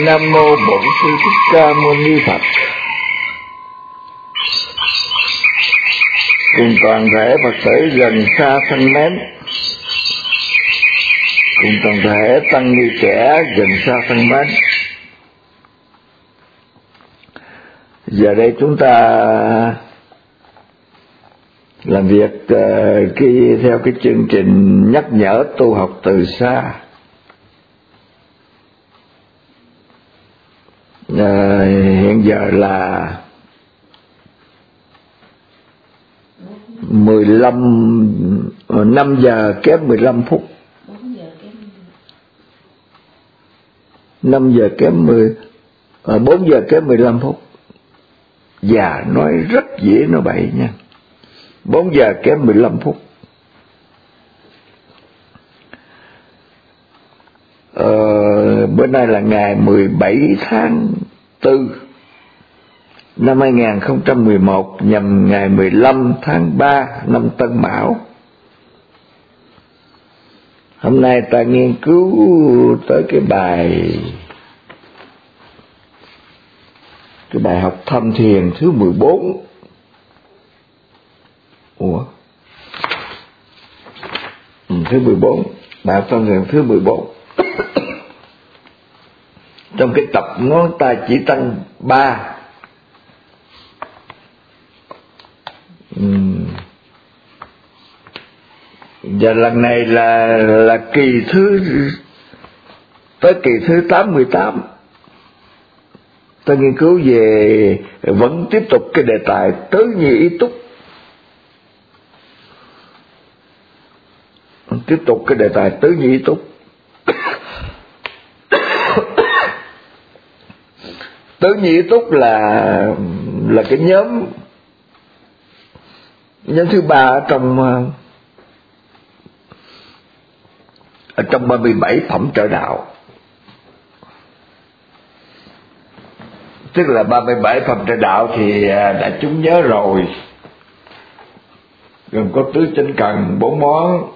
Nam mô Bổn Sư Thích Ca Mâu Ni Phật. Cùng toàn thể Phật tử gần xa thân mến, cùng toàn thể tăng ni trẻ gần xa thân mến, giờ đây chúng ta làm việc theo cái chương trình nhắc nhở tu học từ xa. Hiện giờ là 5 giờ kém 15 phút. 4 giờ kém 15 phút. Và nói rất dễ nói bậy nha. 4 giờ kém 15 phút. Bữa nay là ngày 17 tháng 4 năm 2011, nhằm ngày 15 tháng 3 năm Tân Mão. Hôm nay ta nghiên cứu tới cái bài học tham thiền thứ 14. Thứ 14, bài học tham thiền thứ 14. Trong cái tập ngón tay chỉ tăng 3. Và lần này là kỳ thứ 88. Ta nghiên cứu về, vẫn tiếp tục cái đề tài tứ nhị ý túc. Tiếp tục cái đề tài tứ nhị ý túc. Tứ nhị ý túc là cái nhóm thứ 3 ở trong 37 phẩm trợ đạo. Tức là 37 phẩm trợ đạo thì đã chúng nhớ rồi, gồm có tứ chánh cần, 4 món.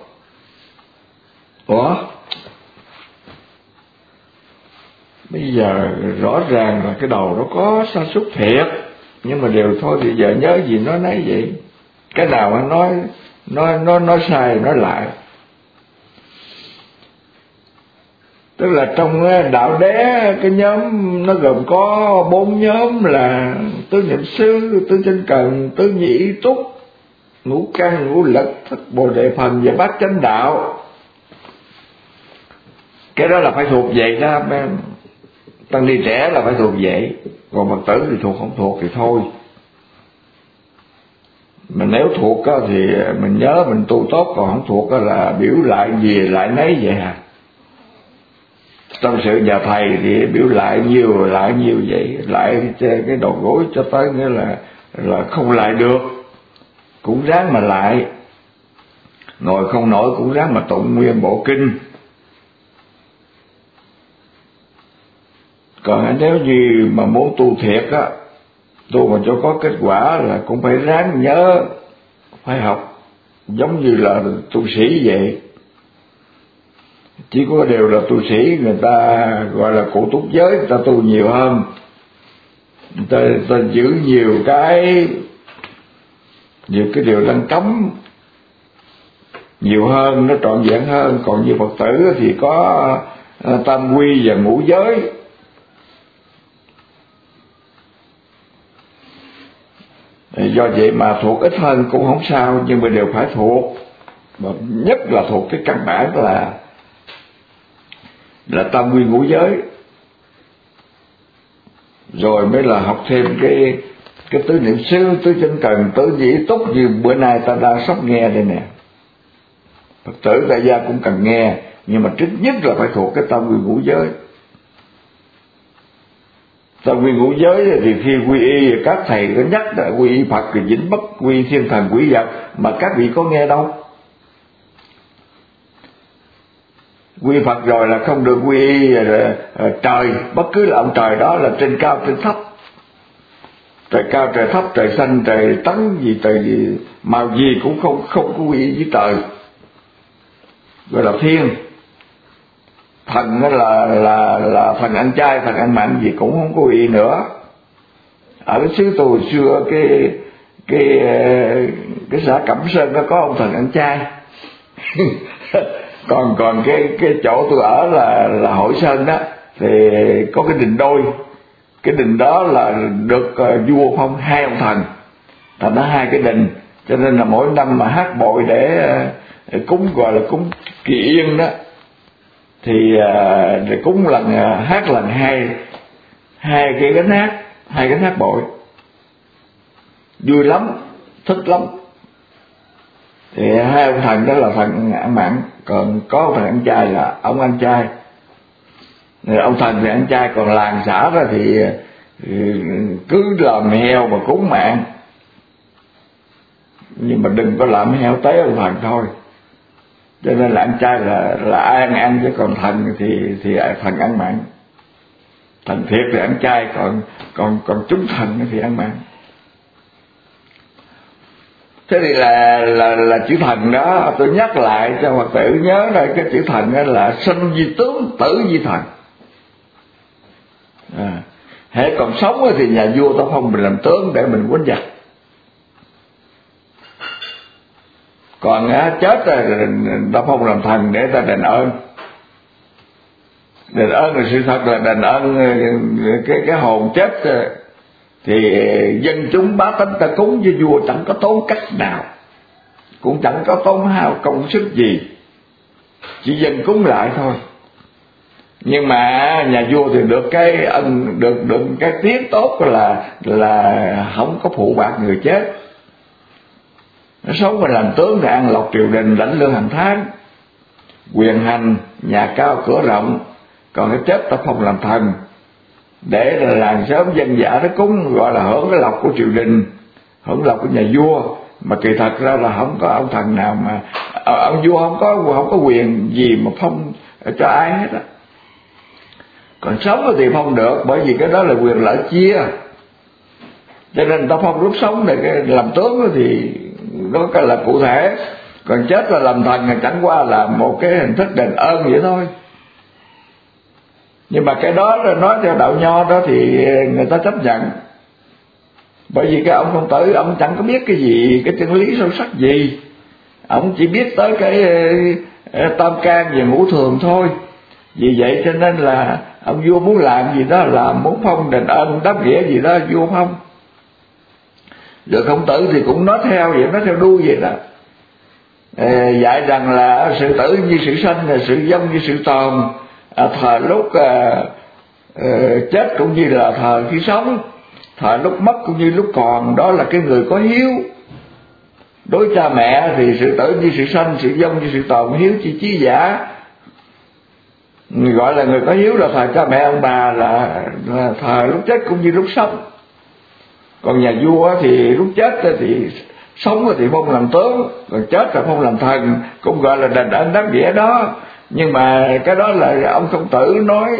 Bây giờ rõ ràng là cái đầu nó có sa sút thiệt, nhưng mà đều thôi, bây giờ nhớ gì nói nấy vậy. Cái nào nói sai nói lại. Tức là trong đạo đế, cái nhóm nó gồm có 4 nhóm là tứ niệm xứ, tứ chánh cần, tứ nhị ý túc, ngũ căn, ngũ lực, thất bồ đề phần và bát chánh đạo. Cái đó là phải thuộc vậy đó. Tăng ni trẻ là phải thuộc vậy, còn Phật tử thì thuộc không thuộc thì thôi. Mà nếu thuộc á thì mình nhớ mình tu tốt, còn không thuộc á là biểu lại gì lại nấy vậy hả? Trong sự nhà thầy thì biểu lại nhiều vậy, lại cái đầu gối cho tới nghĩa là không lại được, cũng ráng mà lại, ngồi không nổi cũng ráng mà tụng nguyên bộ kinh. Còn nếu như mà muốn tu thiệt á, tu mà cho có kết quả là cũng phải ráng nhớ, phải học, giống như là tu sĩ vậy. Chỉ có điều là tu sĩ người ta gọi là cụ túc giới, người ta tu nhiều hơn, người ta giữ nhiều cái điều đang cấm nhiều hơn, nó trọn vẹn hơn. Còn như Phật tử thì có tam quy và ngũ giới. Do vậy mà thuộc ít hơn cũng không sao, nhưng mà đều phải thuộc. Và nhất là thuộc cái căn bản là tam quy ngũ giới, rồi mới là học thêm cái tứ niệm xứ, tứ chánh cần, tứ nhị ý túc như bữa nay ta đang sắp nghe đây nè. Phật tử tại gia cũng cần nghe, nhưng mà trước nhất là phải thuộc cái tam quy ngũ giới. Tam quy ngũ giới thì khi quy y, các thầy có nhắc là quy y Phật thì dính bất quy thiên thần quỷ vật, mà các vị có nghe đâu. Quy Phật rồi là không được quy y trời, bất cứ là ông trời đó là trên cao trên thấp, trời cao trời thấp, trời xanh trời trắng gì, trời gì, màu gì cũng không có quy y với trời, gọi là thiên. thần là thần ăn chay, thần ăn mặn gì cũng không có gì nữa. Ở cái xứ tôi xưa cái xã Cẩm Sơn nó có ông thần ăn chay. còn cái chỗ tôi ở là Hội Sơn đó thì có cái đình Đôi. Cái đình đó là được vua phong 2 ông thần, thành ra 2 cái đình, cho nên là mỗi năm mà hát bội để cúng, gọi là cúng Kỳ Yên đó, thì để cúng hát lần hai cái gánh hát, 2 gánh hát bội, vui lắm, thích lắm. Thì 2 ông thần đó là thần ăn mặn, còn có ông thần ăn chay là ông ăn chay. Ông thần thì ăn chay, còn làng xã đó thì cứ làm heo mà cúng mạng, nhưng mà đừng có làm heo tế ông thần thôi. Cho nên là ăn chay là ai ăn, chứ còn thần thì thần ăn mặn. Thần thiệt thì ăn chay, còn chúng thần thì ăn mặn. Thế thì là chữ thần đó tôi nhắc lại cho Phật tử nhớ đây, cái chữ thần đó là sinh di tướng, tử di thần. Hễ còn sống thì nhà vua ta phong mình làm tướng để mình quýnh giặc, còn chết rồi ta phong làm thần để ta đền ơn. Đền ơn là sự thật, là đền ơn cái hồn chết thì dân chúng bá tánh ta cúng với vua chẳng có tốn cách nào, cũng chẳng có tốn hao công sức gì, chỉ dân cúng lại thôi. Nhưng mà nhà vua thì được cái được cái tiếng tốt là không có phụ bạc người chết. Nó sống mà làm tướng thì ăn lộc triều đình, lãnh lương hàng tháng, quyền hành, nhà cao cửa rộng. Còn cái chết ta phong làm thần để là làng xóm dân dã nó cúng, gọi là hưởng cái lộc của triều đình, hưởng lộc của nhà vua. Mà kỳ thật ra là không có ông thần nào mà ông vua không có quyền gì mà phong cho ai hết á. Còn sống thì phong được, bởi vì cái đó là quyền lợi chia, cho nên ta phong lúc sống này cái làm tướng thì nó cái là cụ thể. Còn chết là làm thần thì chẳng qua là một cái hình thức đền ơn vậy thôi. Nhưng mà cái đó là nói theo đạo Nho đó thì người ta chấp nhận, bởi vì cái ông Công Tử ông chẳng có biết cái gì, cái chân lý sâu sắc gì, ông chỉ biết tới cái tam can về ngũ thường thôi. Vì vậy cho nên là ông vua muốn làm gì đó, là muốn phong đền ơn đáp nghĩa gì đó vua phong. Rồi Khổng Tử thì cũng nói theo vậy, nói theo đuôi vậy đó, dạy rằng là sự tử như sự sanh, là sự vong như sự tồn, thời lúc chết cũng như là thời khi sống, thời lúc mất cũng như lúc còn. Đó là cái người có hiếu đối cha mẹ, thì sự tử như sự sanh, sự vong như sự tồn, hiếu chi chí giả. Gọi là người có hiếu là thời cha mẹ ông bà, là thời lúc chết cũng như lúc sống. Còn nhà vua thì lúc chết thì sống thì phong làm tướng, còn chết là phong làm thần, cũng gọi là đền ơn đáp nghĩa đó. Nhưng mà cái đó là ông Khổng Tử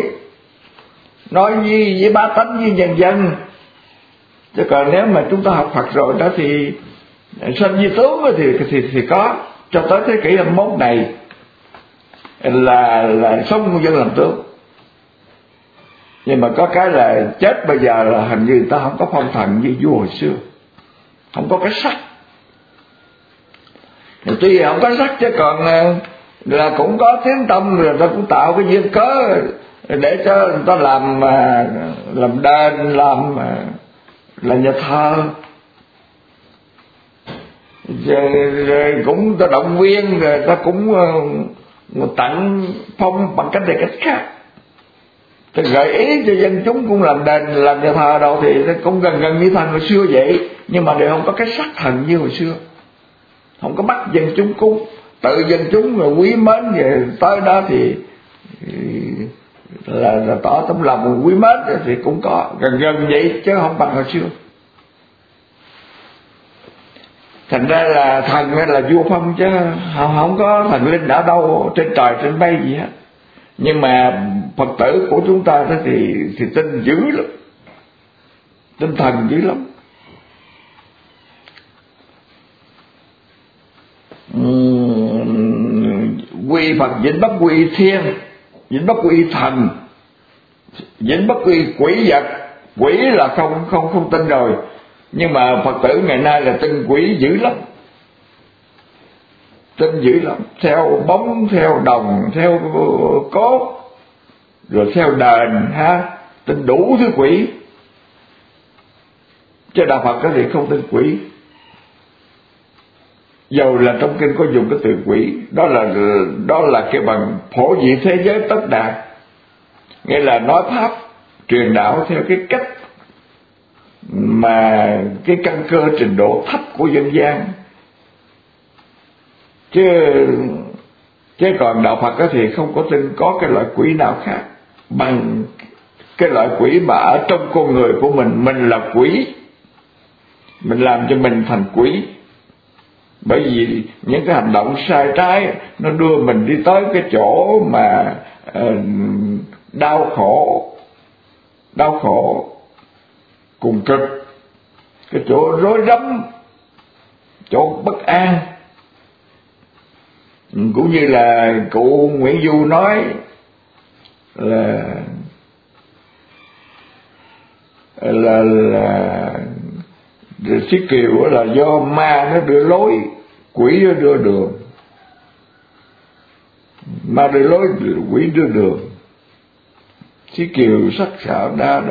nói với bá tánh, với nhân dân. Chứ còn nếu mà chúng ta học Phật rồi đó thì sanh di tướng thì có, cho tới thế kỷ 21 này là sống con dân làm tướng. Nhưng mà có cái là chết bây giờ là hình như người ta không có phong thần như vua hồi xưa, không có cái sắc. Thì tuy không có sắc chứ còn là cũng có tiếng tâm, rồi ta cũng tạo cái duyên cớ để cho người ta làm đền, làm nhà thờ, rồi cũng ta động viên, rồi ta cũng tặng phong bằng cách này cách khác. Thì gợi ý cho dân chúng cũng làm đền, làm nhà thờ đâu thì cũng gần như thần hồi xưa vậy, nhưng mà đều không có cái sắc thần như hồi xưa, không có bắt dân chúng cúng, tự dân chúng rồi quý mến về tới đó thì là tỏ tấm lòng quý mến, thì cũng có gần vậy chứ không bằng hồi xưa. Thành ra là thần là vua phong, chứ không có thần linh ở đâu trên trời trên bay gì hết. Nhưng mà Phật tử của chúng ta đó thì tin dữ lắm, tin thần dữ lắm. Quy Phật vĩnh bất quy thiên, dính bất cứ y thần, dính bất cứ y quỷ vật. Quỷ là không tin rồi, nhưng mà Phật tử ngày nay là tin quỷ dữ lắm, tin dữ lắm, theo bóng, theo đồng, theo cốt, rồi theo đền ha, tin đủ thứ quỷ. Chứ đạo Phật thì không tin quỷ. Dầu là trong kinh có dùng cái từ quỷ, đó là cái bằng phổ dị thế giới tất đạt, nghĩa là nói pháp truyền đạo theo cái cách mà cái căn cơ trình độ thấp của dân gian. Chứ còn đạo Phật thì không có tin có cái loại quỷ nào khác bằng cái loại quỷ mà ở trong con người của mình là quỷ, mình làm cho mình thành quỷ. Bởi vì những cái hành động sai trái nó đưa mình đi tới cái chỗ mà đau khổ cùng cực, cái chỗ rối rắm, chỗ bất an. Cũng như là cụ Nguyễn Du nói là Xí Kiều là do ma nó đưa lối, quỷ nó đưa đường. Ma đưa lối, quỷ đưa đường. Xí Kiều sắc sảo đa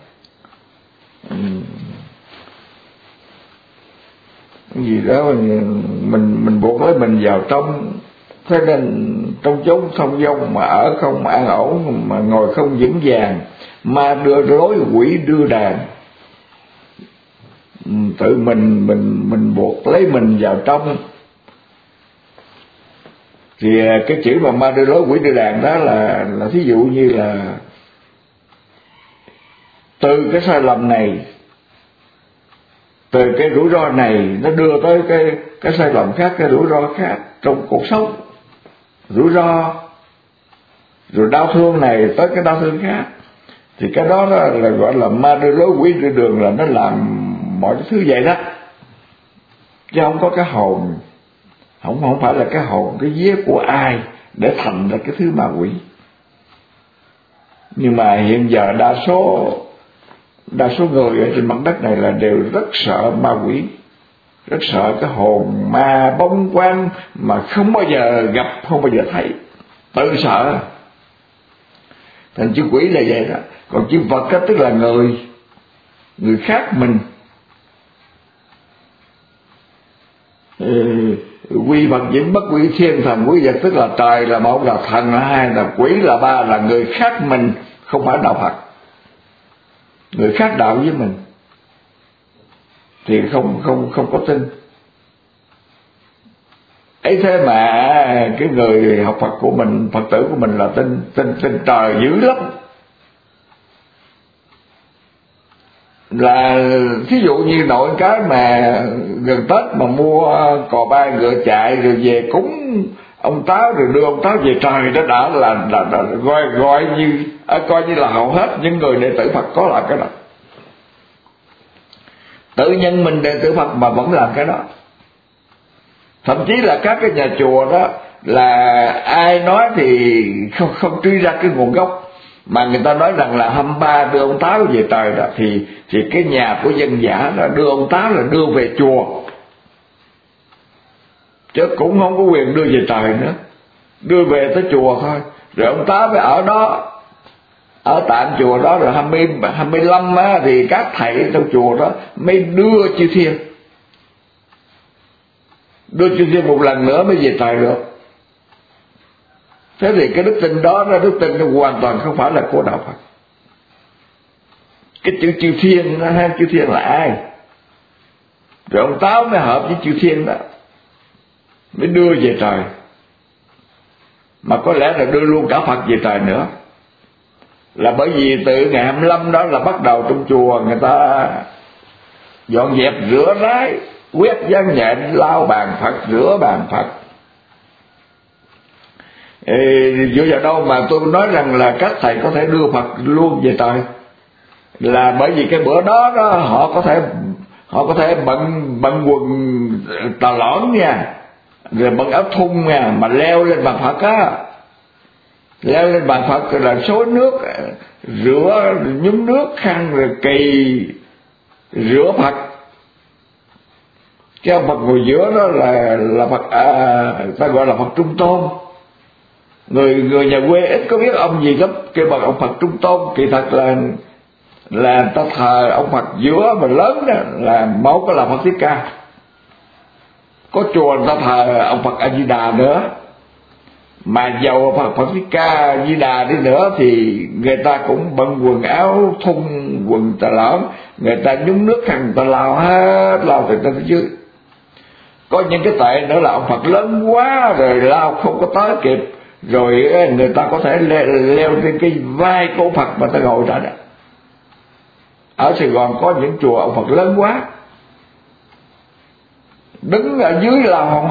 gì đó mình buộc lấy mình vào trong. Thế nên trong chốn thông dong mà ở không an ổn, mà ngồi không vững vàng, ma đưa lối, quỷ đưa đàn. Tự mình buộc lấy mình vào trong. Thì cái chữ mà ma đưa lối, quỷ đưa đàn đó là thí dụ như là từ cái sai lầm này, từ cái rủi ro này nó đưa tới cái sai lầm khác, cái rủi ro khác trong cuộc sống. Rủi ro rồi đau thương này tới cái đau thương khác, thì cái đó là gọi là ma đưa lối, quỷ đưa đường, là nó làm mọi thứ vậy đó. Chứ không có cái hồn, không phải là cái hồn, cái vía của ai để thành ra cái thứ ma quỷ. Nhưng mà hiện giờ đa số người ở trên mặt đất này là đều rất sợ ma quỷ, rất sợ cái hồn ma bóng quang mà không bao giờ gặp, không bao giờ thấy, tự sợ. Thành chữ quỷ là vậy đó. Còn chữ Phật đó, tức là người khác mình. Quy Phật dính bất quy thiên thần quý vật, tức là trời là một, là thần là hai, là quỷ là ba, là người khác mình, không phải đạo Phật. Người khác đạo với mình thì không có tin. Ấy thế mà cái người học Phật của mình, Phật tử của mình là tin trời dữ lắm. Là thí dụ như nội cái mà gần Tết mà mua cò bay ngựa chạy rồi về cúng ông Táo, rồi đưa ông Táo về trời, đó đã là gọi như coi như là hầu hết những người đệ tử Phật có làm cái đó. Tự nhân mình đệ tử Phật mà vẫn làm cái đó. Thậm chí là các cái nhà chùa đó là ai nói thì không truy ra cái nguồn gốc, mà người ta nói rằng là 23 đưa ông Táo về trời đó, thì cái nhà của dân giả là đưa ông Táo là đưa về chùa, chứ cũng không có quyền đưa về trời nữa, đưa về tới chùa thôi. Rồi ông Táo phải ở đó, ở tạm chùa đó, rồi 25 á, thì các thầy trong chùa đó mới đưa chư thiên, đưa chư thiên một lần nữa mới về trời được. Thế thì cái đức tin đó, đức tin nó hoàn toàn không phải là của đạo Phật. Cái chữ chư thiên đó, chư thiên là ai? Rồi ông Táo mới hợp với chư thiên đó, mới đưa về trời. Mà có lẽ là đưa luôn cả Phật về trời nữa. Là bởi vì từ ngày 25 đó là bắt đầu trong chùa người ta dọn dẹp rửa rái, quét dán nhện, lau bàn Phật, rửa bàn Phật. Dựa vào đâu mà tôi nói rằng là các thầy có thể đưa Phật luôn về trời? Là bởi vì cái bữa đó họ có thể bận quần tà lõn nha, rồi bận áo thun nha, mà leo lên bàn Phật á, leo lên bàn Phật là xối nước, rửa nhúng nước khăn rồi kỳ rửa Phật. Cái ông Phật ngồi giữa đó là Phật, ta gọi là Phật Trung Tôn. Người nhà quê ít có biết ông gì lắm, kêu bằng ông Phật Trung Tôn. Kỳ thật là ta thờ ông Phật giữa mà lớn đó là một là Phật Thích Ca. Có chùa người ta thờ ông Phật A Di Đà nữa, mà dầu Phật Thích Ca A Di Đà đi nữa thì người ta cũng bận quần áo thun quần tà lõn, người ta nhúng nước khăn người ta lao hết, lao từ trên dưới. Có những cái tệ nữa là ông Phật lớn quá rồi lao không có tới kịp, rồi người ta có thể leo trên cái vai của Phật mà ta ngồi ra đó. Ở Sài Gòn có những chùa ông Phật lớn quá, đứng ở dưới là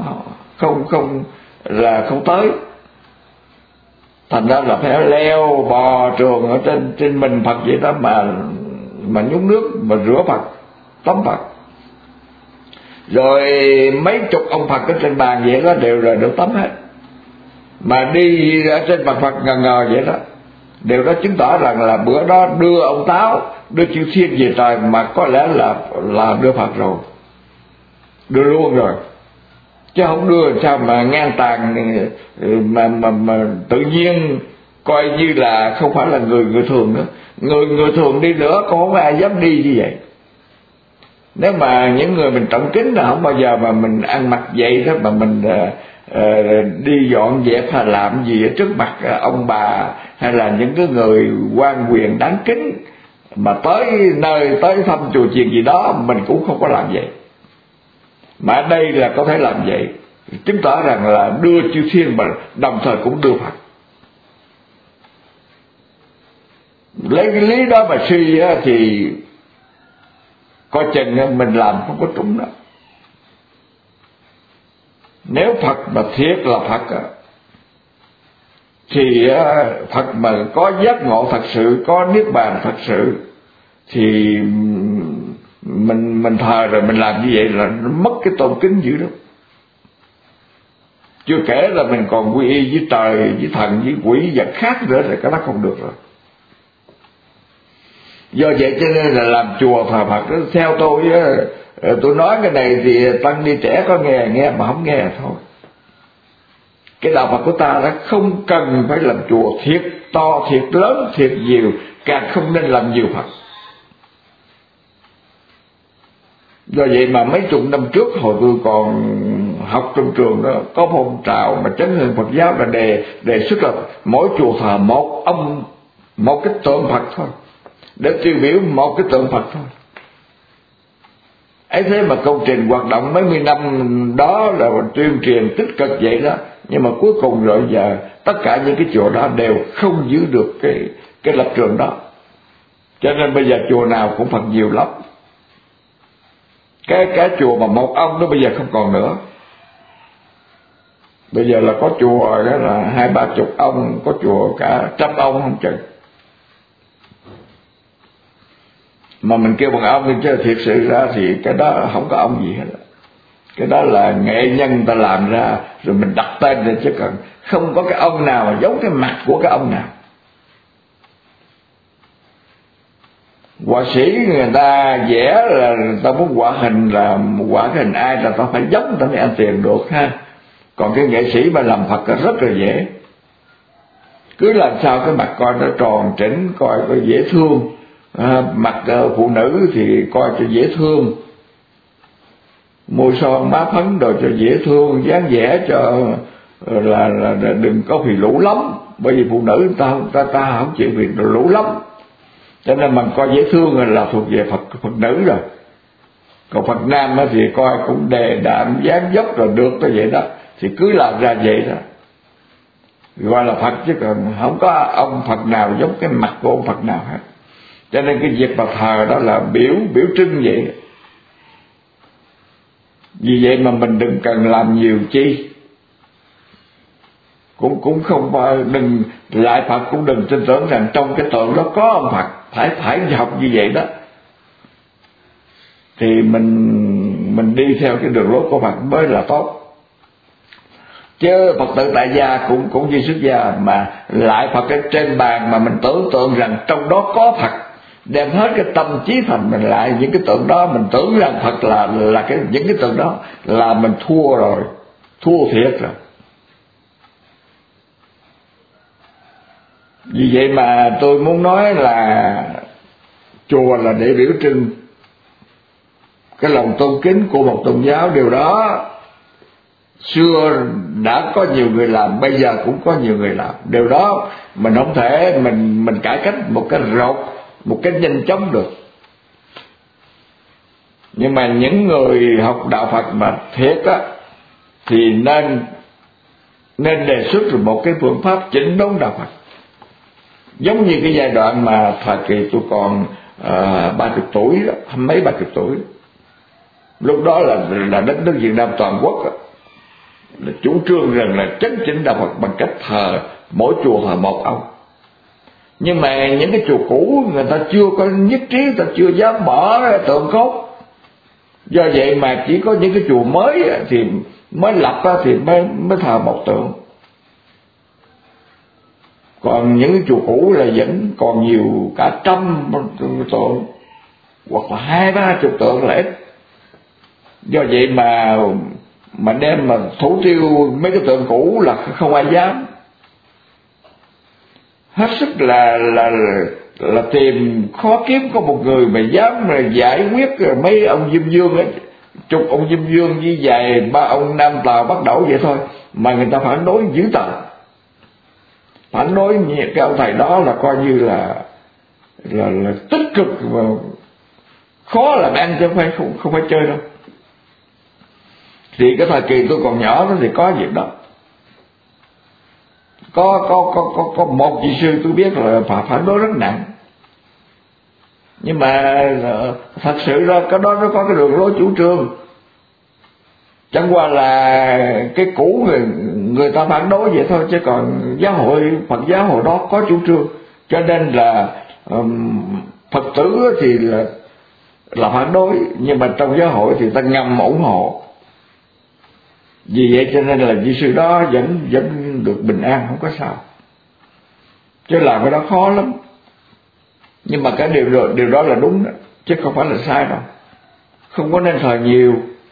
không tới. Thành ra là phải leo bò trường ở trên mình Phật vậy đó mà nhúng nước mà rửa Phật, tắm Phật. Rồi mấy chục ông Phật ở trên bàn vậy đó đều là được tắm hết, mà đi ở trên bàn Phật ngờ vậy đó. Điều đó chứng tỏ rằng là bữa đó đưa ông Táo, đưa chư Thiên về trời, mà có lẽ là đưa Phật rồi, đưa luôn rồi, chứ không đưa sao mà ngang tàn mà tự nhiên coi như là không phải là người thường nữa. Người thường đi nữa cũng không ai dám đi như vậy. Nếu mà những người mình trọng kính là không bao giờ mà mình ăn mặc vậy đó, mà mình đi dọn dẹp hay làm gì ở trước mặt ông bà hay là những cái người quan quyền đáng kính, mà tới nơi tới thăm chùa chiền gì đó mình cũng không có làm vậy. Mà ở đây là có thể làm vậy, chứng tỏ rằng là đưa chư Thiên mà đồng thời cũng đưa Phật. Lấy cái lý đó mà suy thì coi chừng mình làm không có trúng đó. Nếu Phật mà thiệt là Phật thì Phật mà có giác ngộ thật sự, có niết bàn thật sự, thì mình thờ rồi mình làm như vậy là mất cái tôn kính dữ lắm. Chưa kể là mình còn quy y với trời, với thần, với quỷ vật khác nữa thì cái đó không được rồi. Do vậy cho nên là làm chùa thờ Phật đó, theo tôi nói cái này thì tăng ni trẻ có nghe mà không nghe thôi. Cái đạo Phật của ta đã không cần phải làm chùa thiệt to, thiệt lớn, thiệt nhiều, càng không nên làm nhiều Phật. Do vậy mà mấy chục năm trước hồi tôi còn học trong trường đó, có phong trào mà chấn hưng Phật giáo là đề xuất là mỗi chùa thờ một cái tượng Phật thôi, để tiêu biểu một cái tượng Phật thôi. Ấy thế mà công trình hoạt động mấy mươi năm đó là tuyên truyền tích cực vậy đó, nhưng mà cuối cùng rồi giờ tất cả những cái chùa đó đều không giữ được cái lập trường đó. Cho nên bây giờ chùa nào cũng Phật nhiều lắm. Cái chùa mà một ông đó bây giờ không còn nữa. Bây giờ là có chùa đó là 20-30 ông, có chùa cả 100 ông không chừng. Mà mình kêu bằng ông đi, chứ thiệt sự ra thì cái đó không có ông gì hết. Cái đó là nghệ nhân người ta làm ra rồi mình đặt tên lên, chứ còn không có cái ông nào mà giống cái mặt của cái ông nào. Họa sĩ người ta vẽ là người ta muốn họa hình, là họa cái hình ai là ta phải giống, người ta mới ăn tiền được ha. Còn cái nghệ sĩ mà làm Phật là rất là dễ, cứ làm sao cái mặt coi nó tròn chỉnh, coi có dễ thương. Mặt phụ nữ thì coi cho dễ thương, môi son má phấn đồ cho dễ thương, dáng vẻ cho là đừng có phì lũ lắm. Bởi vì phụ nữ ta không chịu phì lũ lắm, cho nên mình coi dễ thương là thuộc về Phật nữ rồi. Còn Phật nam thì coi cũng đề đạm dáng dấp rồi được tới vậy đó, thì cứ làm ra vậy đó gọi là Phật, chứ còn không có ông Phật nào giống cái mặt của ông Phật nào hết. Cho nên cái việc mà thờ đó là biểu trưng vậy. Vì vậy mà mình đừng cần làm nhiều chi, cũng không đừng lại Phật, cũng đừng tin tưởng rằng trong cái tượng đó có ông Phật, phải học như vậy đó thì mình đi theo cái đường lối của Phật mới là tốt. chứ Phật tử tại gia cũng như xuất gia, mà lại Phật ở trên bàn mà mình tưởng tượng rằng trong đó có Phật, đem hết cái tâm trí thành mình lại những cái tượng đó, mình tưởng rằng Phật là những cái tượng đó, là mình thua rồi, thua thiệt rồi. Vì vậy mà tôi muốn nói là chùa là để biểu trưng cái lòng tôn kính của một tôn giáo. Điều đó xưa đã có nhiều người làm, bây giờ cũng có nhiều người làm. Điều đó mình không thể mình cải cách một cái rột, một cái nhanh chóng được. Nhưng mà những người học đạo Phật mà thiệt á thì nên đề xuất một cái phương pháp chỉnh đốn đạo Phật. Giống như cái giai đoạn mà thời kỳ tôi còn 30 tuổi đó, mấy 30 tuổi đó. Lúc đó là đất nước Việt Nam toàn quốc đó, là chủ trương rằng là chấn chỉnh đạo Phật bằng cách thờ mỗi chùa thờ một ông. Nhưng mà những cái chùa cũ người ta chưa có nhất trí, người ta chưa dám bỏ tượng cốt. Do vậy mà chỉ có những cái chùa mới thì mới lập ra thì mới thờ một tượng. Còn những cái chùa cũ là vẫn còn nhiều cả trăm tượng, hoặc là 20-30 tượng là ít. Do vậy mà đem mà thủ tiêu mấy cái tượng cũ là không ai dám. Hết sức là tìm khó kiếm có một người mà dám mà giải quyết mấy ông Diêm Dương ấy, chục ông Diêm Dương với vài ba ông Nam Tào Bắc Đẩu vậy thôi mà người ta phản đối dữ tợn. Phản đối cái ông thầy đó là coi như là tích cực và khó làm ăn chứ không phải chơi đâu. Thì cái thời kỳ tôi còn nhỏ đó thì có việc đó. Có một vị sư tôi biết là phản đối rất nặng. Nhưng mà thật sự ra cái đó nó có cái đường lối chủ trương. Chẳng qua là cái cũ người ta phản đối vậy thôi, chứ còn giáo hội Phật giáo hồi đó có chủ trương. Cho nên là Phật tử thì là phản đối, nhưng mà trong giáo hội thì ta ngầm ủng hộ. Vì vậy cho nên là vị sư đó vẫn được bình an, không có sao. Chứ làm cái đó khó lắm. Nhưng mà cái điều đó là đúng đó, chứ không phải là sai đâu. Không có nên thờ nhiều.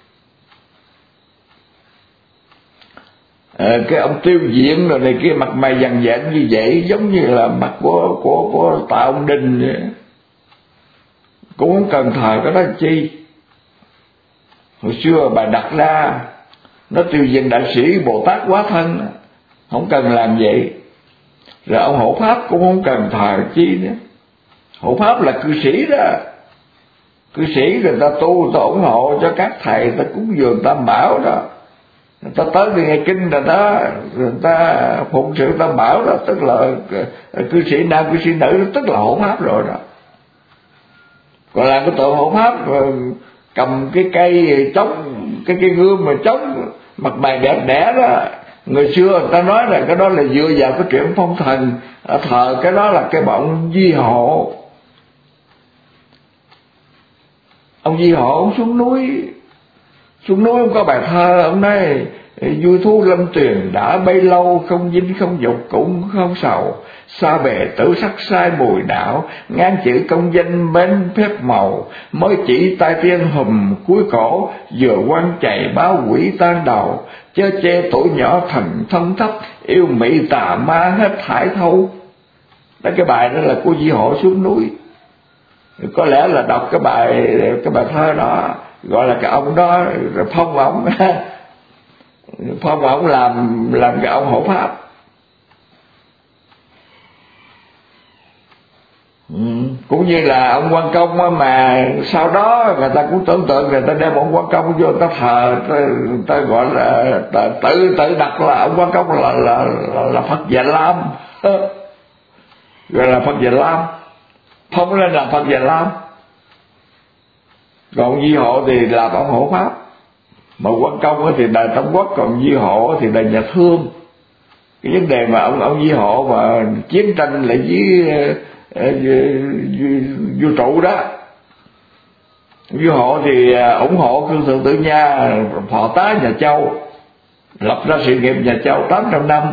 Cái ông Tiêu Diện rồi này kia mặt mày dằn dẹn như vậy, giống như là mặt của Tạ Ông Đinh vậy. Cũng không cần thờ cái đó chi. Hồi xưa bà đặt ra nó Tiêu Diện đại sĩ Bồ Tát Hóa Thân, không cần làm vậy. Rồi ông Hộ Pháp cũng không cần thờ chi nữa. Hộ Pháp là cư sĩ đó. Cư sĩ người ta tu, người ta ủng hộ cho các thầy, người ta cúng dường Tam Bảo đó. Người ta tới đi nghe kinh rồi đó, người ta phụng sự Tam Bảo đó, tức là cư sĩ nam cư sĩ nữ, tức là Hộ Pháp rồi đó. Còn làm cái tượng Hộ Pháp rồi cầm cái cây trống, cái gươm mà trống, mặt mày đẹp đẽ đó. Người xưa người ta nói là cái đó là dựa vào cái chuyện phong thần, thờ cái đó là cái bọn Di Hộ. Ông Di Hộ ông xuống núi ông có bài thơ, ông nói vui thu lâm tuyền đã bấy lâu, không dinh không dục cũng không sầu, xa bề tử sắc sai mùi đạo, ngang chữ công danh bên phép màu, mới chỉ tai tiên hùm cuối cổ, vừa quan chạy báo quỷ tan đầu, chớ chê tuổi nhỏ thần thông thấp, yêu mỹ tà ma hết thải thâu. Đó, cái bài đó là của Di Hộ xuống núi. Có lẽ là đọc cái bài thơ đó, gọi là cái ông đó phong ổng làm cái ông Hộ Pháp. Cũng như là ông Quan Công mà sau đó người ta cũng tưởng tượng, người ta đem ông Quan Công vô người ta thờ, người ta gọi là tự đặt là ông Quan Công là Phật Già Lam, gọi là Phật Già Lam, phong lên là Phật Già Lam. Còn Di Hộ thì làm ông Hộ Pháp. Mà Quan Công thì đời Tam Quốc, còn Di Hộ thì đời nhà Thương. Cái vấn đề mà ông Di Hộ mà chiến tranh lại với vua trụ đó, Di Hộ thì ủng hộ Khương Thượng Tử Nha, phò tá nhà Châu. lập ra sự nghiệp nhà Châu 800 năm.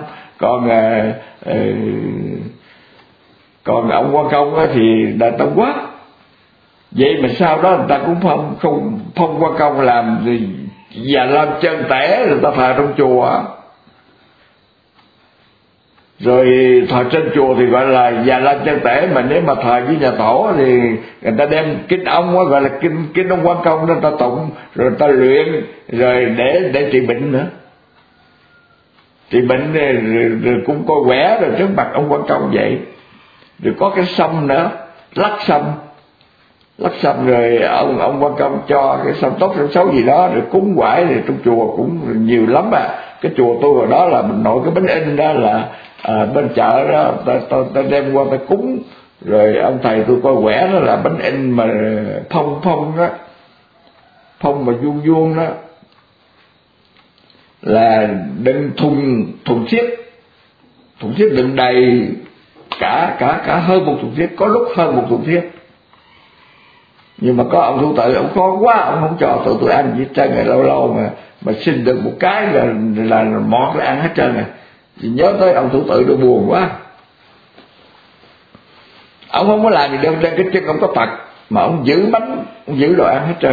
Còn ông Quan Công thì Đại Tông Quá. Vậy mà sau đó người ta cũng phong Quan Công làm gì Già Lam Chân Tể, người ta thờ trong chùa. Rồi thờ trên chùa thì gọi là Già Lam Chân Tể, mà nếu mà thờ với nhà tổ thì người ta đem kinh ông đó, gọi là kinh ông Quan Công đó, người ta tụng rồi người ta luyện rồi để trị bệnh nữa. Trị bệnh rồi cũng coi quẻ rồi trước mặt ông Quan Công vậy. Rồi có cái sâm nữa, lắc sâm rồi ông Quan Công cho cái sâm tốt sâm xấu gì đó rồi cúng quải. Thì trong chùa cũng nhiều lắm à. Cái chùa tôi hồi đó là mình nội cái bánh in đó là bên chợ đó ta đem qua ta cúng. Rồi ông thầy tôi coi quẻ đó là bánh in mà phong đó, phong mà vuông đó, là đựng thùng thiết đựng đầy cả hơn một thùng thiết, có lúc hơn một thùng thiết. Nhưng mà có ông thủ tự ông khó quá, ông không cho tụi tôi ăn gì hết trơn. Lâu mà xin được một cái là mọt là ăn hết trơn rồi. Vì nhớ tới ông thủ tự tôi buồn quá. Ông không có làm gì đâu, trên cái chân ông có tật mà ông giữ bánh, ông giữ đồ ăn hết trơn.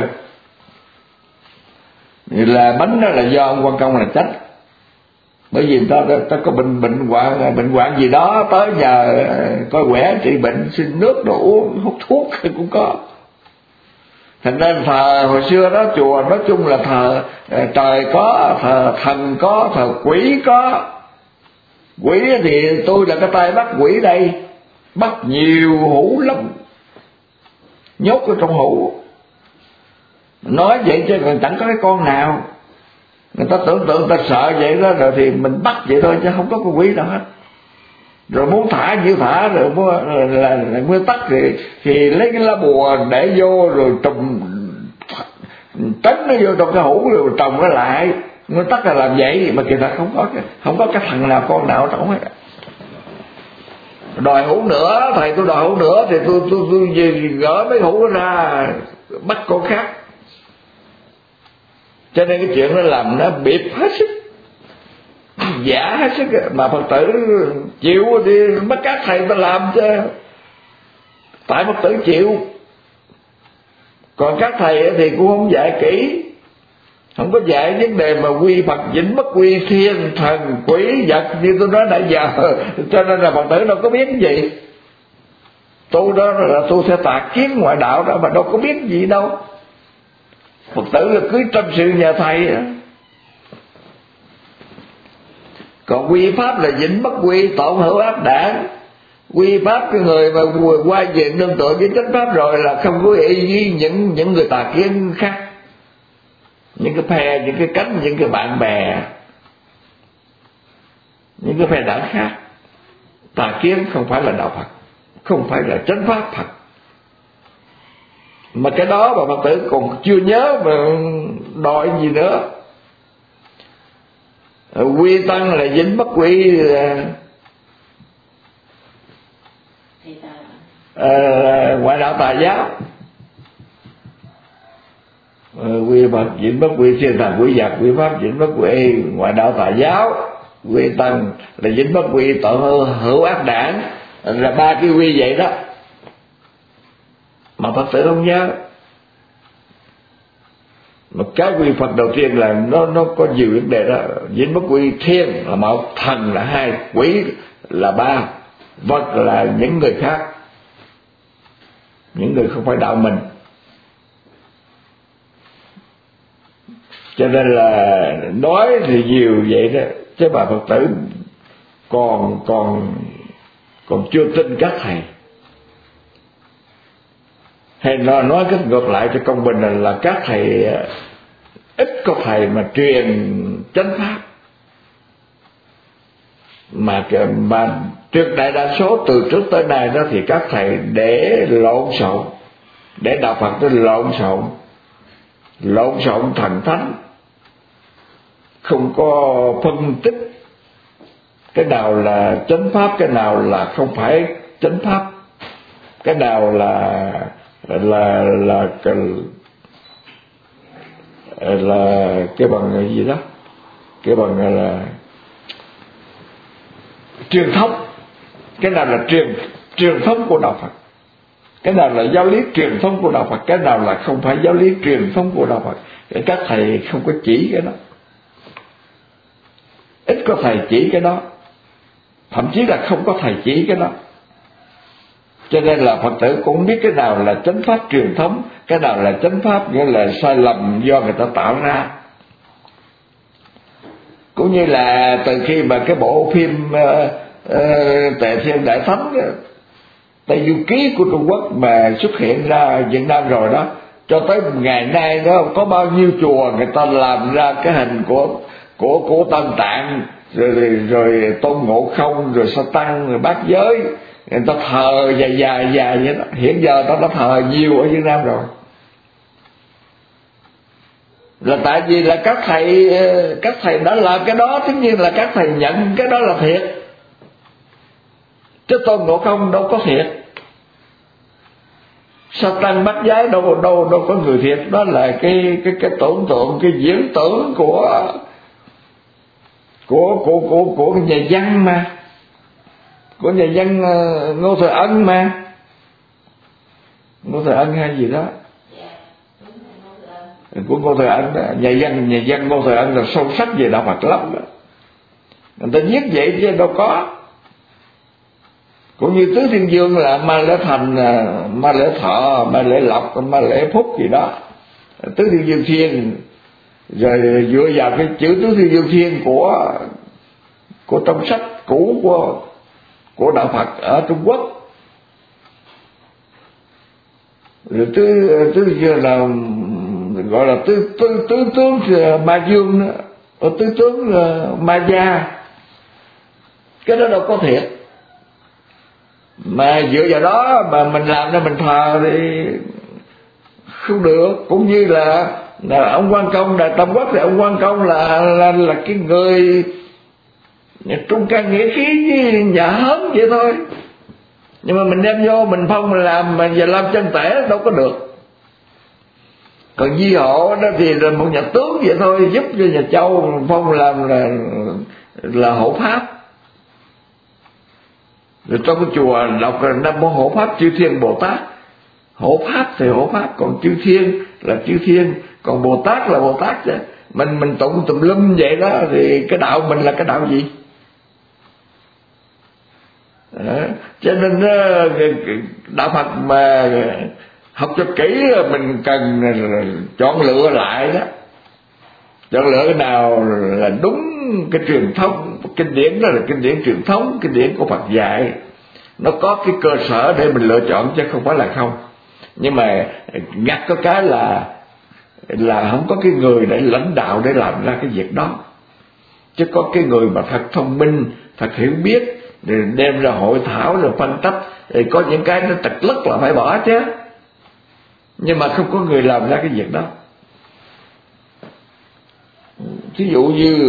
Thì là bánh đó là do ông Quan Công là trách. Bởi vì ta có bệnh hoạn gì đó tới nhờ coi quẻ trị bệnh, xin nước đồ uống, hút thuốc cũng có. Thành ra thờ hồi xưa đó chùa nói chung là thờ trời có, thờ thần có, thờ quỷ có. Quỷ thì tôi là cái tay bắt quỷ đây, bắt nhiều hũ lắm, nhốt ở trong hũ. Nói vậy chứ còn chẳng có cái con nào. Người ta tưởng tượng, người ta sợ vậy đó, rồi thì mình bắt vậy thôi chứ không có con quỷ nào hết. Rồi muốn thả như thả, rồi là nguyên tắc thì lấy cái lá bùa để vô rồi trùm tránh nó vô trong cái hũ rồi trồng nó lại. Nguyên tắc là làm vậy mà kỳ thật không có cái thằng nào con nào trong hết. Đòi hũ nữa, thầy tôi đòi hũ nữa thì tôi gỡ mấy hũ đó ra bắt con khác. Cho nên cái chuyện nó làm nó bịp hết sức, giả hết sức. Mà Phật tử chịu thì bắt các thầy ta làm chứ, tại Phật tử chịu. Còn các thầy thì cũng không dạy kỹ, không có dạy vấn đề mà quy Phật vĩnh bất quy thiên thần quỷ vật như tôi nói nãy giờ. Cho nên là Phật tử đâu có biết cái gì. Tôi đó là tôi sẽ tạc kiến ngoại đạo đó mà đâu có biết gì đâu. Phật tử là cứ tâm sự nhà thầy đó. Còn quy pháp là vĩnh bất quy, tổn hữu ác đảng. Quy pháp cái người mà qua diện nương tựa với chánh pháp rồi là không có ý với những người tà kiến khác, những cái phe, những cái cánh, những cái bạn bè, những cái phe đảng khác. Tà kiến không phải là đạo Phật, không phải là chánh pháp Phật. Mà cái đó mà Phật tử còn chưa nhớ mà đòi gì nữa. Quy tăng là vĩnh bất quy, ngoại đạo tà giáo. Quy Phật vĩnh bất quy, thiên thần quỷ vật, quy pháp vĩnh bất quy, ngoại đạo tà giáo. Quy tăng là vĩnh bất quy, tội hữu ác đảng. Là ba cái quy vậy đó mà Phật tử không nhớ. Mà cái quy Phật đầu tiên là nó có nhiều vấn đề đó. Vĩnh bất quy, thiên là một, thần là hai, quỷ là ba, vật là những người khác, những người không phải đạo mình. Cho nên là nói thì nhiều vậy đó, chứ bà Phật tử còn chưa tin các thầy. Hay nói cách ngược lại cho công bình là các thầy, ít có thầy mà truyền chánh pháp. Mà tuyệt đại đa số từ trước tới nay đó thì các thầy để lộn xộn, để đạo Phật nó lộn xộn thần thánh, không có phân tích cái nào là chánh pháp, cái nào là không phải chánh pháp, cái nào là cái bằng gì đó, cái bằng là truyền thống. Cái nào là truyền thống của đạo Phật, cái nào là giáo lý truyền thống của đạo Phật, cái nào là không phải giáo lý truyền thống của đạo Phật. Để các thầy không có chỉ cái đó, ít có thầy chỉ cái đó, thậm chí là không có thầy chỉ cái đó. Cho nên là Phật tử cũng biết cái nào là chánh pháp truyền thống, cái nào là chánh pháp nghĩa là sai lầm do người ta tạo ra. Cũng như là từ khi mà cái bộ phim Tề Thiên Đại Thánh Tây Du Ký của Trung Quốc mà xuất hiện ra Việt Nam rồi đó, cho tới ngày nay đó có bao nhiêu chùa người ta làm ra cái hình của Tân Tạng, rồi Tôn Ngộ Không, rồi Sa Tăng, rồi Bát Giới, người ta thờ dài vậy đó. Hiện giờ ta đã thờ nhiều ở Việt Nam rồi, là tại vì là các thầy đã làm cái đó, tất nhiên là các thầy nhận cái đó là thiệt, chứ Tôn Ngộ Không đâu có thiệt, Sa Tăng Bát Giới đâu có người thiệt. Đó là cái tưởng tượng, cái diễn tưởng của nhà văn mà, của nhà văn Ngô Thời Ân mà, Ngô Thời Ân hay gì đó, của Ngô Thời Ân đó. Nhà văn Ngô Thời Ân là sâu sắc về đạo Phật lắm đó, người ta viết vậy chứ đâu có. Cũng như Tứ Thiên Dương là Ma Lễ Thành, Ma Lễ Thọ, Ma Lễ Lộc, Ma Lễ Phúc gì đó, Tứ Thiên Dương Thiên, rồi dựa vào cái chữ Tứ Thiên Dương Thiên của trong sách cũ của đạo Phật ở Trung Quốc. Rồi tứ dương là gọi là tứ tướng Ma Dương đó, tứ tướng Ma Gia, cái đó đâu có thiệt. Mà dựa vào đó mà mình làm ra mình thờ thì không được. Cũng như là ông Quan Công Đại Tam Quốc, thì ông Quan Công là cái người trung can nghĩa khí với nhà hớn vậy thôi, nhưng mà mình đem vô mình phong mình làm, mà giờ làm chân tẻ đâu có được. Còn Di Hộ đó thì là một nhà tướng vậy thôi, giúp cho nhà Châu phong làm là hộ pháp. Rồi trong cái chùa đọc là Nam Mô Hộ Pháp Chư Thiên Bồ Tát. Hộ pháp thì hộ pháp, còn chư thiên là chư thiên, còn Bồ Tát là Bồ Tát chứ. Mình tụng tùm lum vậy đó, thì cái đạo mình là cái đạo gì? Cho nên đạo Phật mà học cho kỹ mình cần chọn lựa lại đó, chọn lựa cái nào là đúng cái truyền thống. Kinh điển đó là kinh điển truyền thống, kinh điển của Phật dạy, nó có cái cơ sở để mình lựa chọn chứ không phải là không. Nhưng mà ngặt có cái là không có cái người để lãnh đạo để làm ra cái việc đó, chứ có cái người mà thật thông minh, thật hiểu biết, rồi đem ra hội thảo rồi phân tích, rồi có những cái nó tật lất là phải bỏ chứ. Nhưng mà không có người làm ra cái việc đó. Thí dụ như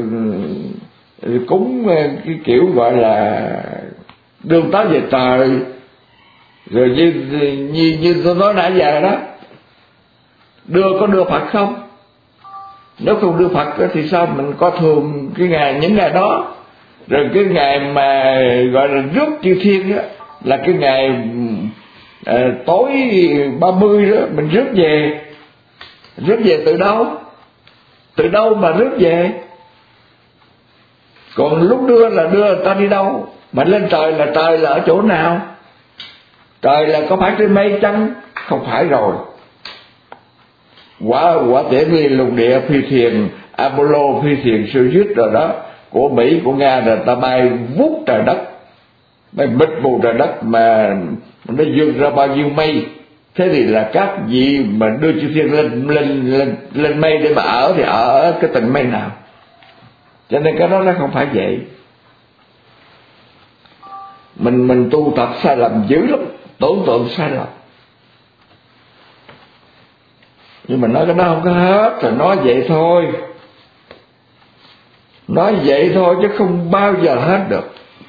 cúng cái kiểu gọi là đương tá về trời, rồi như tôi nói nãy giờ đó, có đưa Phật không? Nếu không đưa Phật thì sao mình có thường cái ngày, những ngày đó. Rồi cái ngày mà gọi là rước chư thiên đó, là cái ngày tối 30 đó, mình rước về từ đâu? Từ đâu mà rước về? Còn lúc đưa là đưa người ta đi đâu? Mà lên trời là ở chỗ nào? Trời là có phải trên mây chăng? Không phải rồi. Quả thể nguyên lục địa phi thuyền Apollo, phi thuyền Soyuz rồi đó, của Mỹ, của Nga, rồi ta bay vút trời đất, bay mịt mù trời đất mà nó vươn ra bao nhiêu mây. Thế thì là các vị mà đưa chư thiên lên mây để mà ở thì ở cái tầng mây nào? Cho nên cái đó nó không phải vậy. Mình tu tập sai lầm dữ lắm, tưởng tượng sai lầm. Nhưng mà nói cái đó không có hết, rồi nói vậy thôi. Nói vậy thôi chứ không bao giờ hết được.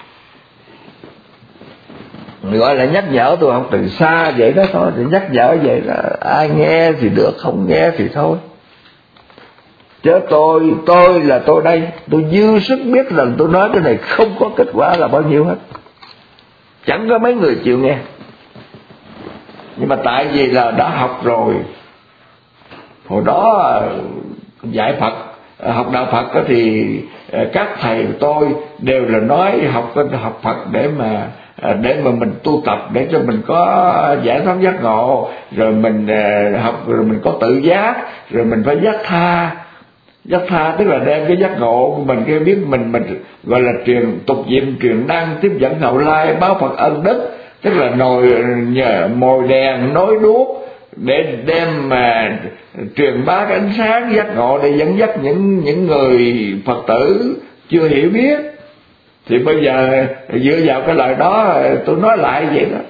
Mình gọi là nhắc nhở tôi học từ xa vậy đó thôi. Thì nhắc nhở vậy là ai nghe thì được, không nghe thì thôi. Chứ tôi là tôi đây, tôi dư sức biết rằng tôi nói cái này không có kết quả là bao nhiêu hết. Chẳng có mấy người chịu nghe. Nhưng mà tại vì là đã học rồi, hồi đó dạy Phật, học đạo Phật thì các thầy tôi đều là nói học Phật để mà mình tu tập, để cho mình có giải thoát giác ngộ, rồi mình học rồi mình có tự giác, rồi mình phải giác tha. Giác tha tức là đem cái giác ngộ của mình, cái biết mình gọi là tục diệm truyền năng, tiếp dẫn hậu lai, báo Phật ân đức, tức là mồi đèn nối đuốc để đem mà truyền bá cái ánh sáng giác ngộ để dẫn dắt những người Phật tử chưa hiểu biết. Thì bây giờ dựa vào cái lời đó tôi nói lại vậy đó,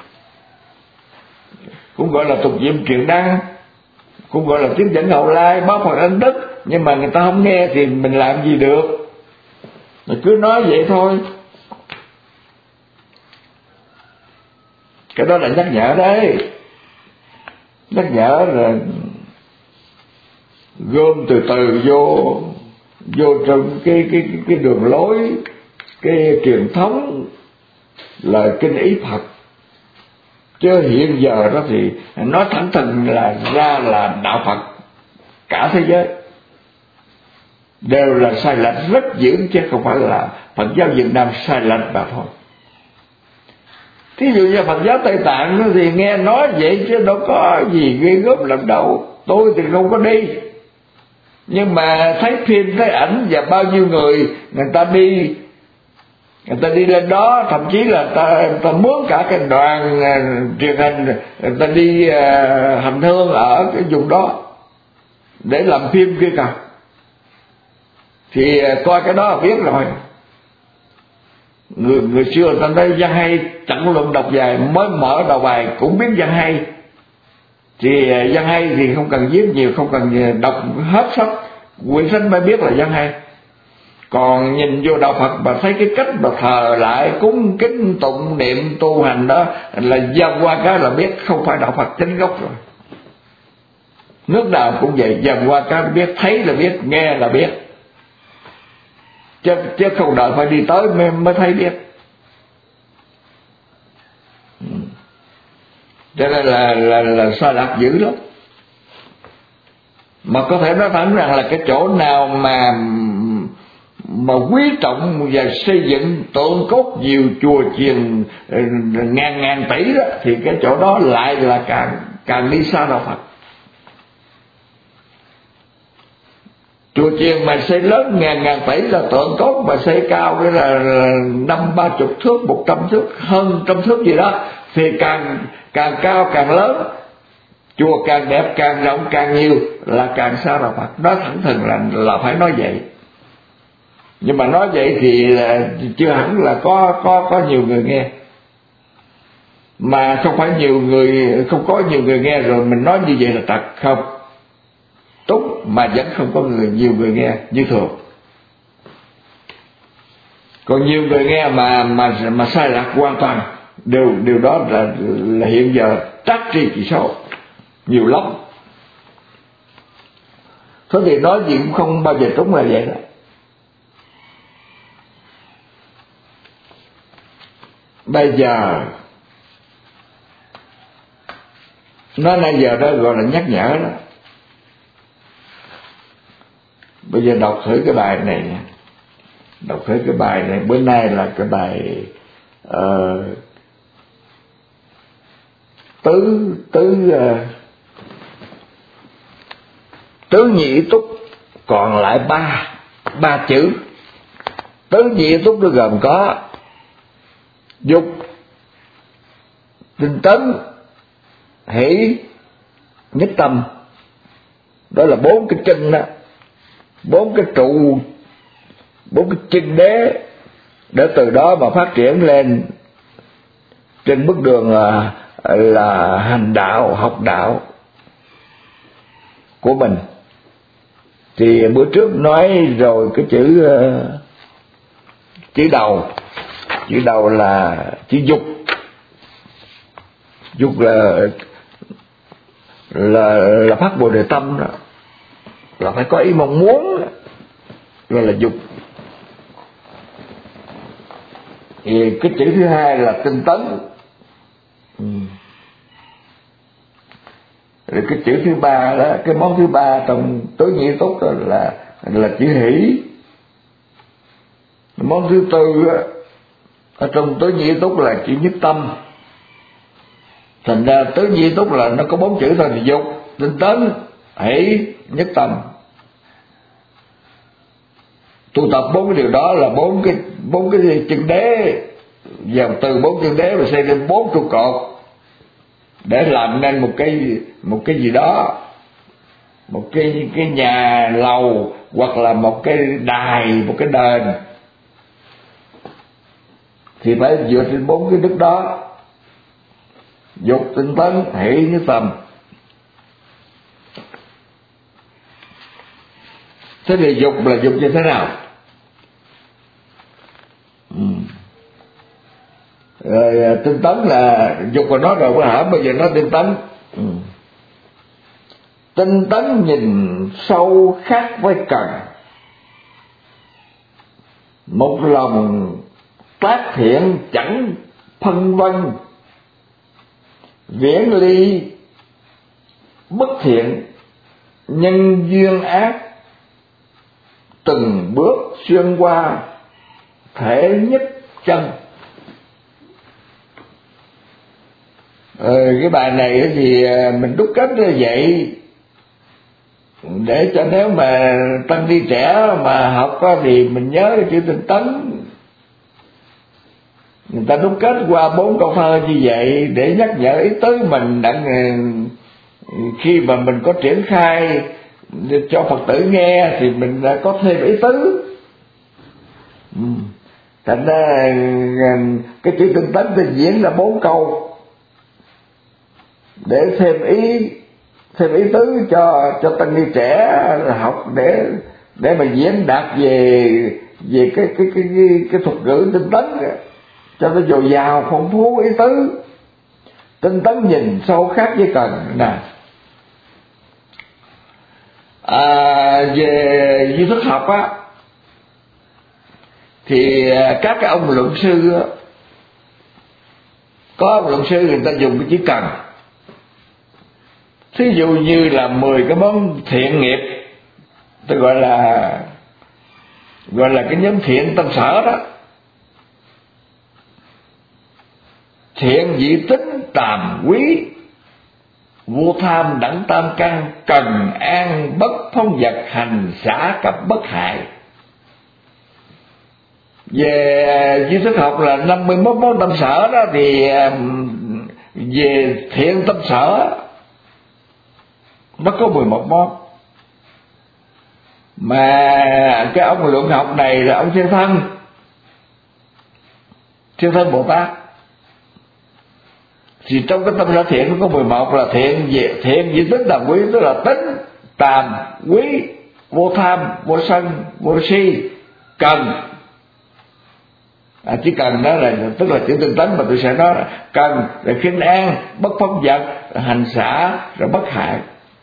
cũng gọi là tục diệm truyền năng, cũng gọi là tiếp dẫn hậu lai, báo Phật ân đức. Nhưng mà người ta không nghe thì mình làm gì được, mình cứ nói vậy thôi. Cái đó là nhắc nhở đấy, nhắc nhở là gom từ từ vô trong cái đường lối, cái truyền thống lời kinh ý Phật. Chứ hiện giờ đó thì nói thẳng thừng là ra là đạo Phật cả thế giới đều là sai lệch rất dữ, chứ không phải là Phật giáo Việt Nam sai lệch mà thôi. Thí dụ như Phật giáo Tây Tạng thì nghe nói vậy chứ đâu có gì ghê gớm lắm đâu. Tôi thì không có đi, nhưng mà thấy phim thấy ảnh, và bao nhiêu người ta đi lên đó, thậm chí là ta mướn cả cái đoàn truyền hình, người ta đi hành hương ở cái vùng đó để làm phim kia cả. Thì coi cái đó biết rồi. Người xưa người ta nói văn hay chẳng luận đọc dài, mới mở đầu bài cũng biết văn hay. Thì văn hay thì không cần viết nhiều, không cần đọc hết sách, quyển sách mới biết là văn hay. Còn nhìn vô đạo Phật mà thấy cái cách mà thờ lại, cúng kính tụng niệm tu hành đó là dần qua cái là biết không phải đạo Phật chính gốc rồi. Nước nào cũng vậy, dần qua cái biết, thấy là biết, nghe là biết, chứ không đợi phải đi tới mới thấy biết. Cho nên là sai lạc dữ lắm. Mà có thể nói thẳng rằng là cái chỗ nào mà quý trọng và xây dựng tượng cốt nhiều chùa chiền ngàn tỷ đó, thì cái chỗ đó lại là càng đi xa đạo Phật. Chùa chiền mà xây lớn ngàn tỷ là tượng cốt, mà xây cao cái là 50-30 thước, 100 thước, hơn 100 thước gì đó, thì càng cao càng lớn, chùa càng đẹp, càng rộng càng nhiều, là càng xa đạo Phật. Nói thẳng thừng là phải nói vậy. Nhưng mà nói vậy thì chưa hẳn là có nhiều người nghe. Mà không phải không có nhiều người nghe rồi mình nói như vậy là tật, không. Tốt mà vẫn không có nhiều người nghe như thường. Còn nhiều người nghe mà sai lạc hoàn toàn, điều đó là hiện giờ trắc tri chỉ số nhiều lắm. Thế thì nói gì cũng không bao giờ trúng là vậy đó. Bây giờ nói nãy giờ đó gọi là nhắc nhở đó. Bây giờ đọc thử cái bài này nha. Đọc thử cái bài này. Bữa nay là cái bài tứ nhị túc, còn lại ba chữ. Tứ nhị túc nó gồm có dục, tinh tấn, hỷ, nhất tâm. Đó là 4 cái chân đó, 4 cái trụ, 4 cái chân đế, để từ đó mà phát triển lên trên bước đường là hành đạo, học đạo của mình. Thì bữa trước nói rồi cái chữ đầu là chữ dục. Dục là phát Bồ Đề tâm đó. là phải có ý mong muốn, gọi là dục. Thì cái chữ thứ hai là tinh tấn. Rồi cái chữ thứ ba đó, cái món thứ ba trong tối nhị túc đó là chữ hỷ. Món thứ tư đó, ở trong tối nhị túc là chữ nhất tâm. Thành ra tối nhị túc là nó có 4 chữ thôi, thì dục, tinh tấn, hỷ, nhất tâm. Tu tập 4 cái điều đó là 4 cái chân đế, dòng từ 4 chân đế mà xây lên 4 trụ cột để làm nên một cái gì đó, một cái nhà lầu, hoặc là một cái đài, một cái đền, thì phải dựa trên 4 cái đức đó: dục, tinh tấn, hỷ, nhất tâm. Thế thì dục là dục như thế nào? Rồi tinh tấn là dục của nó rồi, hả? Bây giờ nó tinh tấn. Tinh tấn nhìn sâu khác với cần, một lòng tác thiện chẳng phân vân, viễn ly bất thiện nhân duyên ác, từng bước xuyên qua thể nhất chân. Cái bài này thì mình đúc kết như vậy để cho nếu mà tăng ni trẻ mà học thì mình nhớ cái chữ tinh tấn. Người ta đúc kết qua 4 câu thơ như vậy để nhắc nhở ý tứ mình, khi mà mình có triển khai cho Phật tử nghe thì mình đã có thêm ý tứ. Thành ra cái chữ tinh tấn thì diễn ra 4 câu để thêm ý cho tăng ni trẻ học để mà diễn đạt về cái thuật ngữ tinh tấn cho nó dồi dào phong phú ý tứ. Tinh tấn nhìn sâu khác với cần nè. Về duy thức học á thì các cái ông luận sư á, có ông luận sư người ta dùng cái chữ cần. Thí dụ như là 10 cái món thiện nghiệp, tôi gọi là cái nhóm thiện tâm sở đó: thiện dị tính tàm quý, vô tham đẳng tam căn, cần an bất phong vật, hành xả cập bất hại. Về duy thức học là 51 món tâm sở đó, thì về thiện tâm sở nó có 11 món. Mà cái ông luận học này là ông Thiên Thân Bồ Tát. Thì trong cái tâm sở thiện nó có 11 là thiện dị tính tàm quý, tức là tính, tàm, quý, vô tham, vô sân, vô si, cần. Chỉ cần đó là tức là chữ tinh tấn mà tôi sẽ nói là cần, rồi khinh an, bất phong vật, hành xả, rồi bất hại,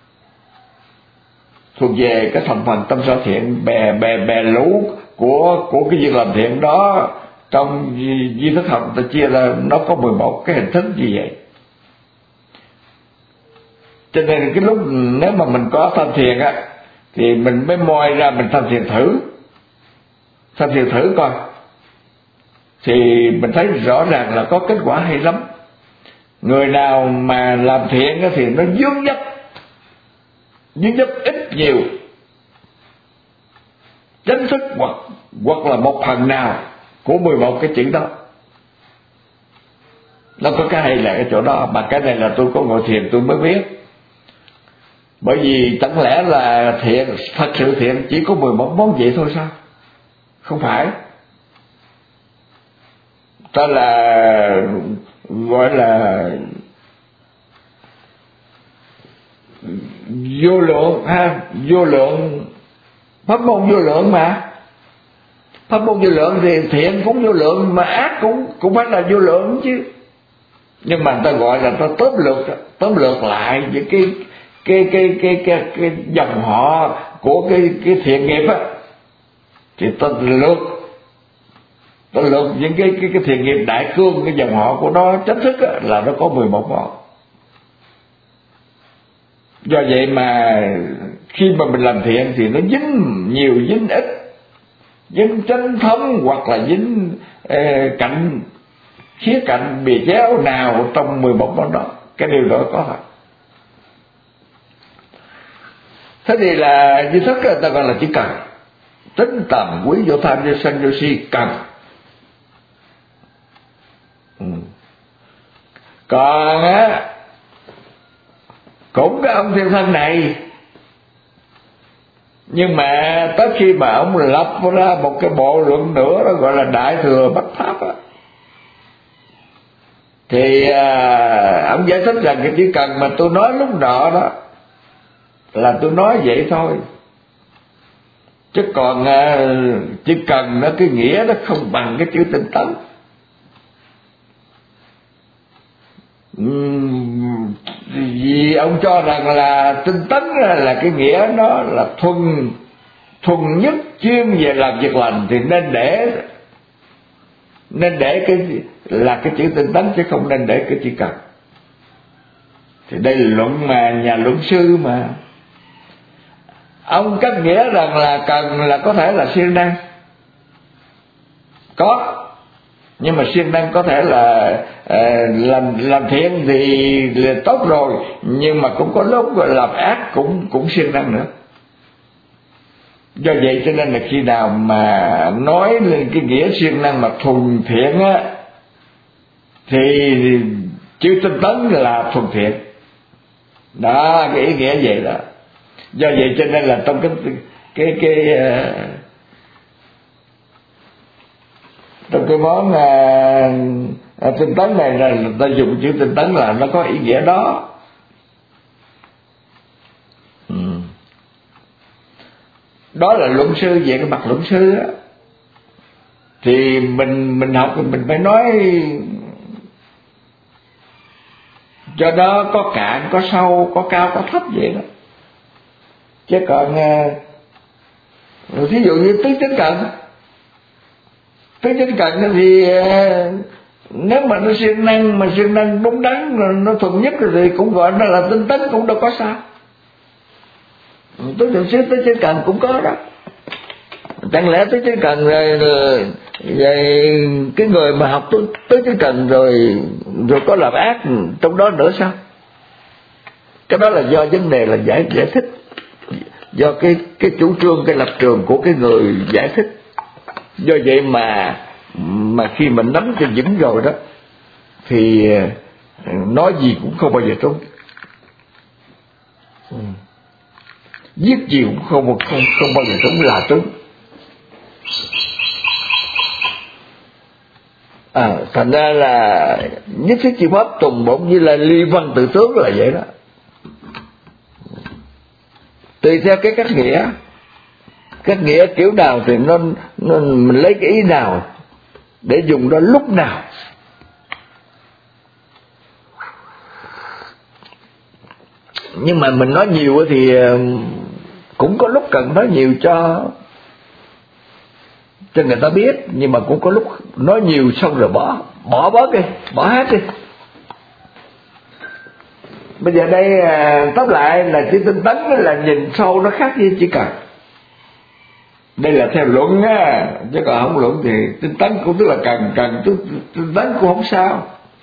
thuộc về cái thành phần tâm sở thiện bè lũ của cái việc làm thiện đó. Trong duy thức học ta chia ra nó có 11 cái hình thức như vậy. Cho nên cái lúc nếu mà mình có tham thiền á thì mình mới moi ra mình tham thiền thử coi, thì mình thấy rõ ràng là có kết quả hay lắm. Người nào mà làm thiện á thì nó dướng dấp ít nhiều chánh thức hoặc là một phần nào của 11 cái chữ đó. Nó có cái hay là cái chỗ đó, mà cái này là tôi có ngồi thiền tôi mới biết. Bởi vì chẳng lẽ là thiện, thật sự thiện chỉ có 11 món vậy thôi sao? Không phải. Ta là gọi là vô lượng ha, vô lượng, pháp môn vô lượng mà. Pháp môn vô lượng thì thiện cũng vô lượng, mà ác cũng phải là vô lượng chứ. Nhưng mà người ta gọi là ta tóm lược lại những cái dòng họ của cái thiện nghiệp á, thì ta lược những cái thiện nghiệp đại cương, cái dòng họ của nó chính thức á, là nó có 11 ngón. Do vậy mà khi mà mình làm thiện thì nó dính nhiều dính ít, dính chánh thống hoặc là dính khía cạnh bìa chéo nào trong 11 ngón đó, cái điều đó có thật. Thế thì là duy thức ta gọi là chỉ cần, tính tầm quý vô tham vô sân vô si, cần. Còn á, cũng cái ông thiên thân này, nhưng mà tới khi mà ông lập ra một cái bộ luận nữa đó gọi là Đại Thừa Bách Pháp á, thì ông giải thích rằng cái chỉ cần mà tôi nói lúc nọ đó là tôi nói vậy thôi, chứ còn chỉ cần nó cái nghĩa nó không bằng cái chữ tinh tấn. Vì ông cho rằng là tinh tấn là cái nghĩa nó là thuần nhất chuyên về làm việc lành, thì nên để cái là cái chữ tinh tấn chứ không nên để cái chỉ cần. Thì đây là luận mà nhà luận sư mà ông cách nghĩa rằng là cần là có thể là siêng năng, có, nhưng mà siêng năng có thể là làm thiện thì là tốt rồi, nhưng mà cũng có lúc làm ác cũng siêng năng nữa. Do vậy cho nên là khi nào mà nói lên cái nghĩa siêng năng mà thuần thiện á, thì chữ tinh tấn là thuần thiện đó, cái ý nghĩa vậy đó. Do vậy cho nên là trong trong cái món tinh tấn này là ta dùng chữ tinh tấn là nó có ý nghĩa đó. Đó là luận sư. Về cái mặt luận sư á, thì mình học thì mình phải nói cho nó có cạn, có sâu, có cao, có thấp vậy đó. Chứ còn thí dụ như tứ chánh cận thì nếu mà nó siêng năng, mà siêng năng đúng đắn, nó thuần nhất thì cũng gọi nó là tinh tấn, cũng đâu có sao. Tứ chánh cận cũng có đó. Chẳng lẽ tứ chánh cận rồi cái người mà học tứ chánh cận rồi có làm ác trong đó nữa sao? Cái đó là do vấn đề là giải thích, do cái chủ trương, cái lập trường của cái người giải thích. Do vậy mà khi mình nắm cho vững rồi đó thì nói gì cũng không bao giờ trúng, giết gì cũng không bao giờ trúng, là trúng. Thành ra là nhất thiết chi pháp tùng bổn như là ly văn tự tướng là vậy đó. Tùy theo cái cách nghĩa kiểu nào thì mình lấy cái ý nào để dùng đó lúc nào. Nhưng mà mình nói nhiều thì cũng có lúc cần nói nhiều cho người ta biết, nhưng mà cũng có lúc nói nhiều xong rồi bỏ bớt đi, bỏ hết đi. Bây giờ đây tóm lại là chữ tinh tấn là nhìn sâu, nó khác với chỉ cần. Đây là theo luận á, chứ còn không luận thì tinh tấn cũng tức là cần tinh tấn cũng không sao.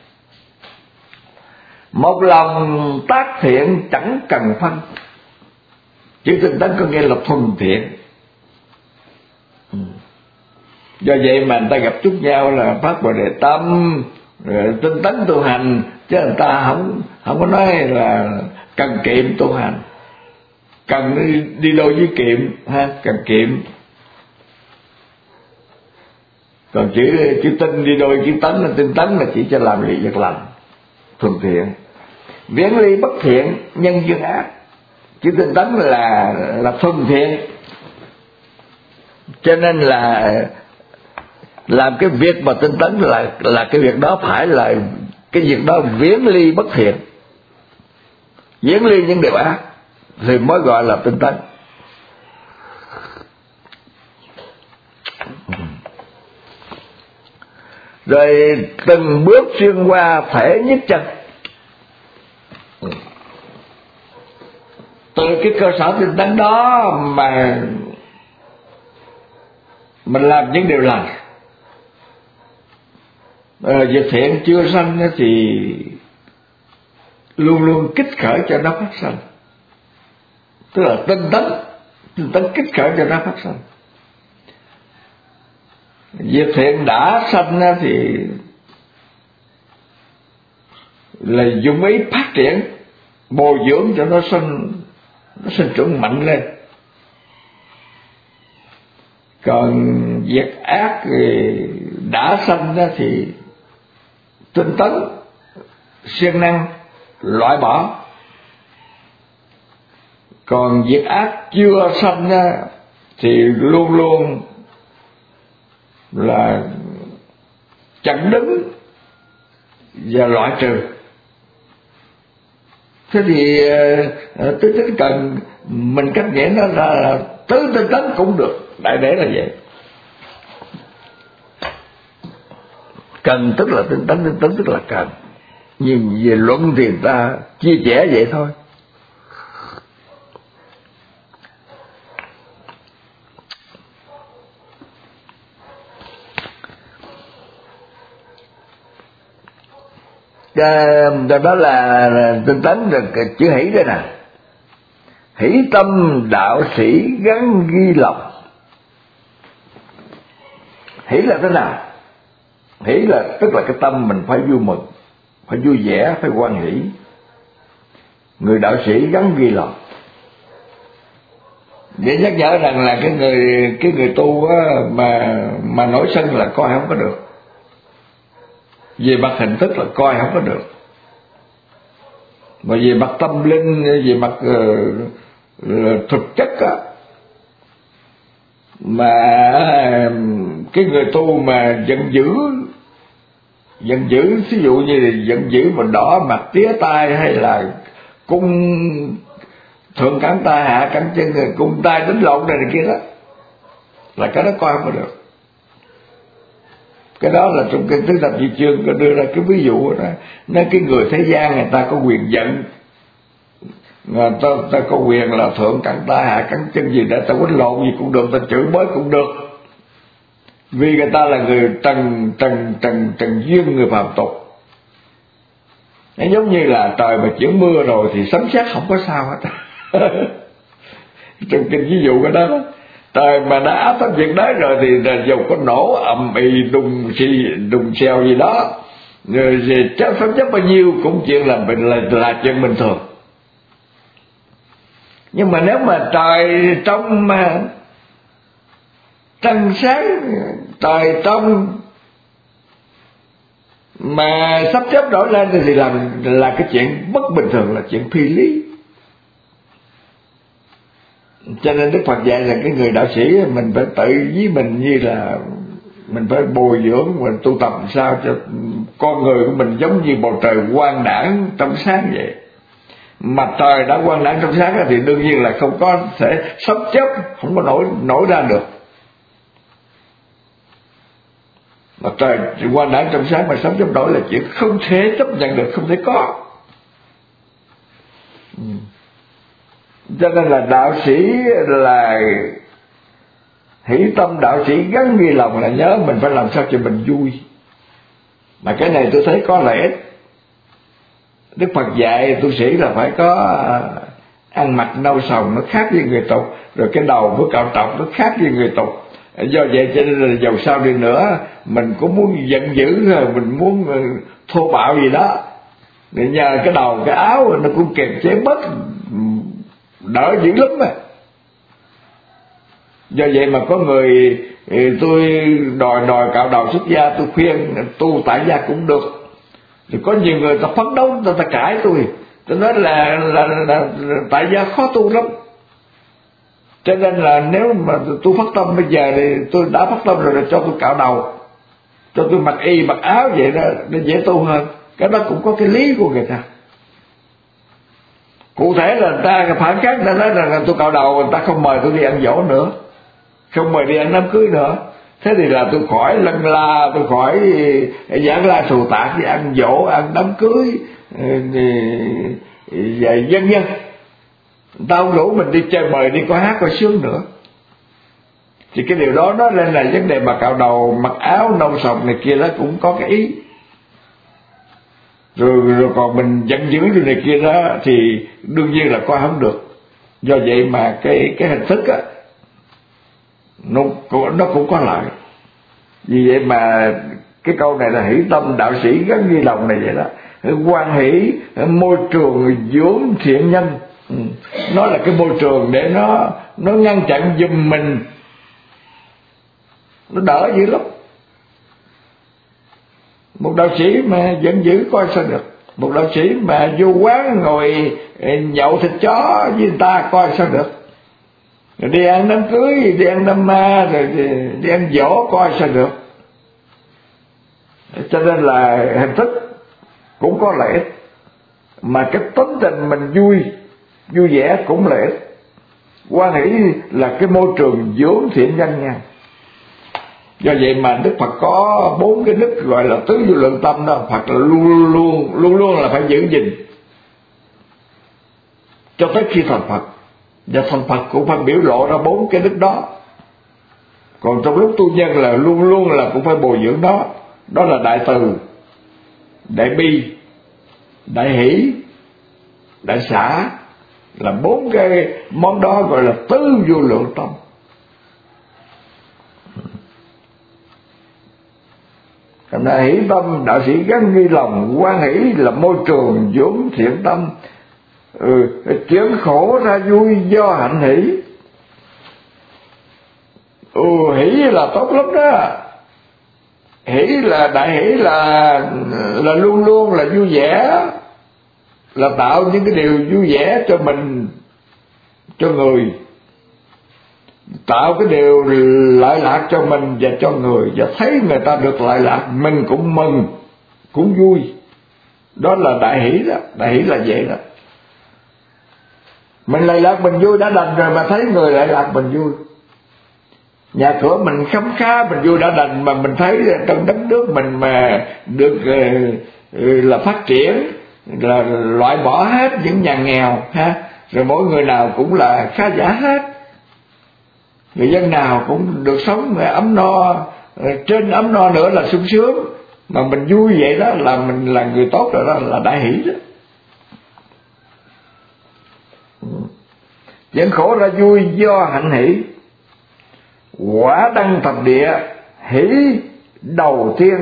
Một lòng tác thiện chẳng cần phân. Chữ tinh tấn có nghĩa là thuần thiện. Do vậy mà người ta gặp chúc nhau là phát Bồ Đề tâm, rồi tinh tấn tu hành, chứ người ta không có nói là cần kiệm tu hành. Cần đi đôi với kiệm ha, cần kiệm. Còn chữ tinh đi đôi chữ tấn, là tinh tấn là chỉ cho làm việc lành, thuần thiện. Viễn ly bất thiện, nhân duyên ác. Chữ tinh tấn là thuần thiện. Cho nên là làm cái việc mà tinh tấn là cái việc đó phải là cái việc đó viễn ly bất thiện, viễn ly những điều ác. thì mới gọi là tinh tấn. Rồi từng bước xuyên qua thể nhất chân. Từ cái cơ sở tinh tấn đó mà mình làm những điều lành. Việc thiện chưa sanh thì luôn luôn kích khởi cho nó phát sanh, tức là tinh tấn kích khởi cho nó phát sanh. Việc thiện đã sanh thì là dùng ý phát triển, bồi dưỡng cho nó sinh trưởng mạnh lên. Còn việc ác thì đã sanh thì tinh tấn siêng năng loại bỏ. Còn việc ác chưa sanh thì luôn luôn là chặn đứng và loại trừ. Thế thì tinh tấn cần mình cách nghĩa nó là tứ tinh tấn cũng được, đại để là vậy. Cần tức là tinh tấn tức là cần. Nhưng về luận thì người ta chia sẻ vậy thôi. Đó là tinh tấn, được chữ hỷ đây nè. Hỷ tâm đạo sĩ gắn ghi lòng. Hỷ là thế nào? Hỷ là tức là cái tâm mình phải vui mừng, phải vui vẻ, phải hoan hỷ. Người đạo sĩ gắn ghi lòng để nhắc nhở rằng là cái người tu mà nổi sân là coi không có được. Về mặt hình thức là coi không có được, mà về mặt tâm linh, về mặt thực chất á, mà cái người tu mà giận dữ, ví dụ như là giận dữ mà đỏ mặt tía tai, hay là cung thượng cẳng tay hạ cẳng chân, cung tay đánh lộn này kia đó, là cái đó coi không có được. Cái đó là trong kinh Tứ Thập Nhị Chương có đưa ra cái ví dụ đó. Nên cái người thế gian người ta có quyền giận, người ta có quyền là thượng cẳng tay hạ cẳng chân gì để ta quýnh lộn gì cũng được, ta chửi bới cũng được, vì người ta là người trần duyên, người phàm tục. Nó giống như là trời mà chuyển mưa rồi thì sấm sét không có sao hết. Trong kinh ví dụ cái đó, trời mà đã áp tác việc đấy rồi thì dù có nổ ầm ĩ đùng xèo gì đó, rồi sấm sét bao nhiêu cũng chuyện là chuyện bình thường. Nhưng mà nếu mà trời trong mà trăng sáng, trời trong mà sắp xếp đổi lên thì là cái chuyện bất bình thường, là chuyện phi lý. Cho nên Đức Phật dạy rằng cái người đạo sĩ mình phải tự với mình, như là mình phải bồi dưỡng, mình tu tập sao cho con người của mình giống như bầu trời quang đãng trong sáng vậy. Mặt trời đã quang đãng trong sáng thì đương nhiên là không có thể sắp xếp, không có nổi ra được. Mặt trời quang đãng trong sáng mà sắp xếp đổi là chuyện không thể chấp nhận được, không thể có. Cho nên là đạo sĩ là hỷ tâm, đạo sĩ gắn ghi lòng là nhớ mình phải làm sao cho mình vui. Mà cái này tôi thấy có lợi ích. Đức Phật dạy tu sĩ là phải có ăn mặc nâu sòng, nó khác với người tục, rồi cái đầu với cạo trọc nó khác với người tục. Do vậy cho nên là dầu sao đi nữa mình cũng muốn giận dữ, rồi mình muốn thô bạo gì đó, để nhờ cái đầu cái áo nó cũng kiềm chế bớt, đỡ dữ lắm mà. Do vậy mà có người tôi đòi cạo đầu xuất gia, tôi khuyên tu tại gia cũng được. Thì có nhiều người ta phấn đấu, ta cãi tôi nói là tại gia khó tu lắm. Cho nên là nếu mà tôi phát tâm bây giờ thì tôi đã phát tâm rồi, là cho tôi cạo đầu, cho tôi mặc y mặc áo vậy đó, nó dễ tu hơn. Cái đó cũng có cái lý của người ta. Cụ thể là người ta phản kháng, người ta nói rằng là tôi cạo đầu, người ta không mời tôi đi ăn dỗ nữa, không mời đi ăn đám cưới nữa. Thế thì là tôi khỏi lân la, tôi khỏi giảng la xù tạc đi ăn dỗ, ăn đám cưới và vân vân. Ta không rủ mình đi chơi bời, đi coi hát coi sướng nữa. Thì cái điều đó nó lên là vấn đề mà cạo đầu, mặc áo nâu sọc này kia đó cũng có cái ý. Rồi còn mình giận dữ như này kia đó thì đương nhiên là coi không được. Do vậy mà cái hình thức á nó cũng có lợi. Vì vậy mà cái câu này là hỷ tâm đạo sĩ gắn ghi lòng này vậy đó. Hoan hỷ môi trường dưỡng thiện nhân. Nó là cái môi trường để nó ngăn chặn giùm mình, nó đỡ dữ lắm. Một đạo sĩ mà giận dữ coi sao được. Một đạo sĩ mà vô quán ngồi nhậu thịt chó với người ta coi sao được. Rồi đi ăn đám cưới, đi ăn đám ma, rồi đi ăn dỗ coi sao được. Cho nên là hình thức cũng có lợi ích, mà cái tính tình mình vui vẻ cũng lợi ích. Hoan hỷ là cái môi trường dưỡng thiện nhân nha. Do vậy mà Đức Phật có 4 cái đức gọi là tứ vô lượng tâm đó. Phật là luôn là phải giữ gìn cho tới khi thành Phật. Và thành Phật cũng phải biểu lộ ra 4 cái đức đó. Còn trong lúc tu nhân là luôn là cũng phải bồi dưỡng đó. Đó là đại từ, đại bi, đại hỷ, đại xả, là 4 cái món đó gọi là tứ vô lượng tâm. Thành ra hỷ tâm đạo sĩ gắn ghi lòng, hoan hỷ là môi trường dưỡng thiện tâm. Chuyển khổ ra vui do hạnh hỷ. Hỷ là tốt lắm đó. Hỷ là đại hỷ là luôn là vui vẻ, là tạo những cái điều vui vẻ cho mình, cho người, tạo cái điều lợi lạc cho mình và cho người, và thấy người ta được lợi lạc mình cũng mừng, cũng vui. Đó là đại hỷ đó. Đại hỷ là vậy đó. Mình lợi lạc mình vui đã đành rồi, mà thấy người lợi lạc mình vui. Nhà cửa mình khấm khá mình vui đã đành, mà mình thấy trong đất nước mình mà được là phát triển, là loại bỏ hết những nhà nghèo ha, rồi mỗi người nào cũng là khá giả hết, người dân nào cũng được sống ấm no, trên ấm no nữa là sung sướng, mà mình vui vậy đó là mình là người tốt rồi, đó là đại hỷ đó. Dẫn khổ ra vui do hạnh hỷ. Quả đăng thập địa hỷ đầu tiên.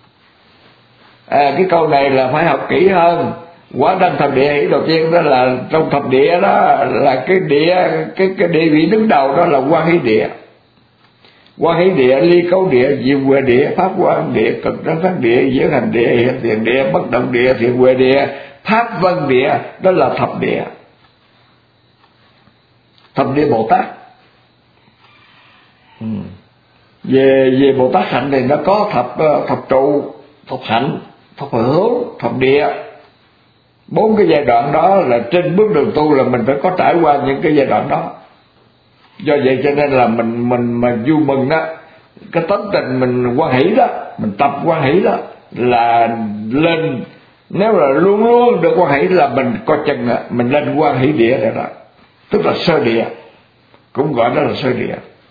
Cái câu này là phải học kỹ hơn. Quả đăng thập địa hỷ đầu tiên đó là trong thập địa đó, là cái địa, cái địa vị đứng đầu đó là Quan Hỷ địa. Quan Hỷ địa, ly cấu địa, diệu huệ địa, pháp quan địa, cực đắc phát địa, diễn hành địa, hiện tiền địa, bất động địa, thiện huệ địa, pháp vân địa. Đó là thập địa. Thập địa Bồ Tát. Về Bồ Tát hạnh thì nó có thập trụ, thập hạnh, thập hướng, thập địa. 4 cái giai đoạn đó là trên bước đường tu là mình phải có trải qua những cái giai đoạn đó. Do vậy cho nên là mình mà vui mừng đó, cái tính tình mình hoan hỷ đó, mình tập hoan hỷ đó là lên. Nếu là luôn được hoan hỷ là mình coi chừng mình lên hoan hỷ địa rồi đó. Tức là sơ địa, cũng gọi đó là sơ địa.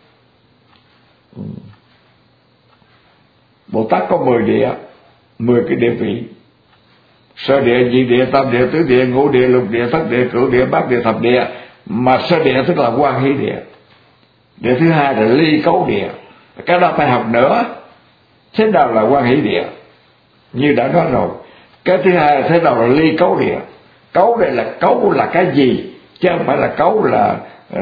Bồ Tát có 10 địa, 10 cái địa vị. Sơ địa, nhị địa, tam địa, tứ địa, ngũ địa, lục địa, thất địa, cửu địa, bát địa, thập địa. Mà sơ địa tức là hoan hỷ địa. Địa thứ hai là ly cấu địa. Cái đó phải học nữa. Thế nào là hoan hỷ địa? Như đã nói rồi. Cái thứ hai là thế nào là ly cấu địa. Cấu đây là cấu là cái gì, chứ không phải là cấu là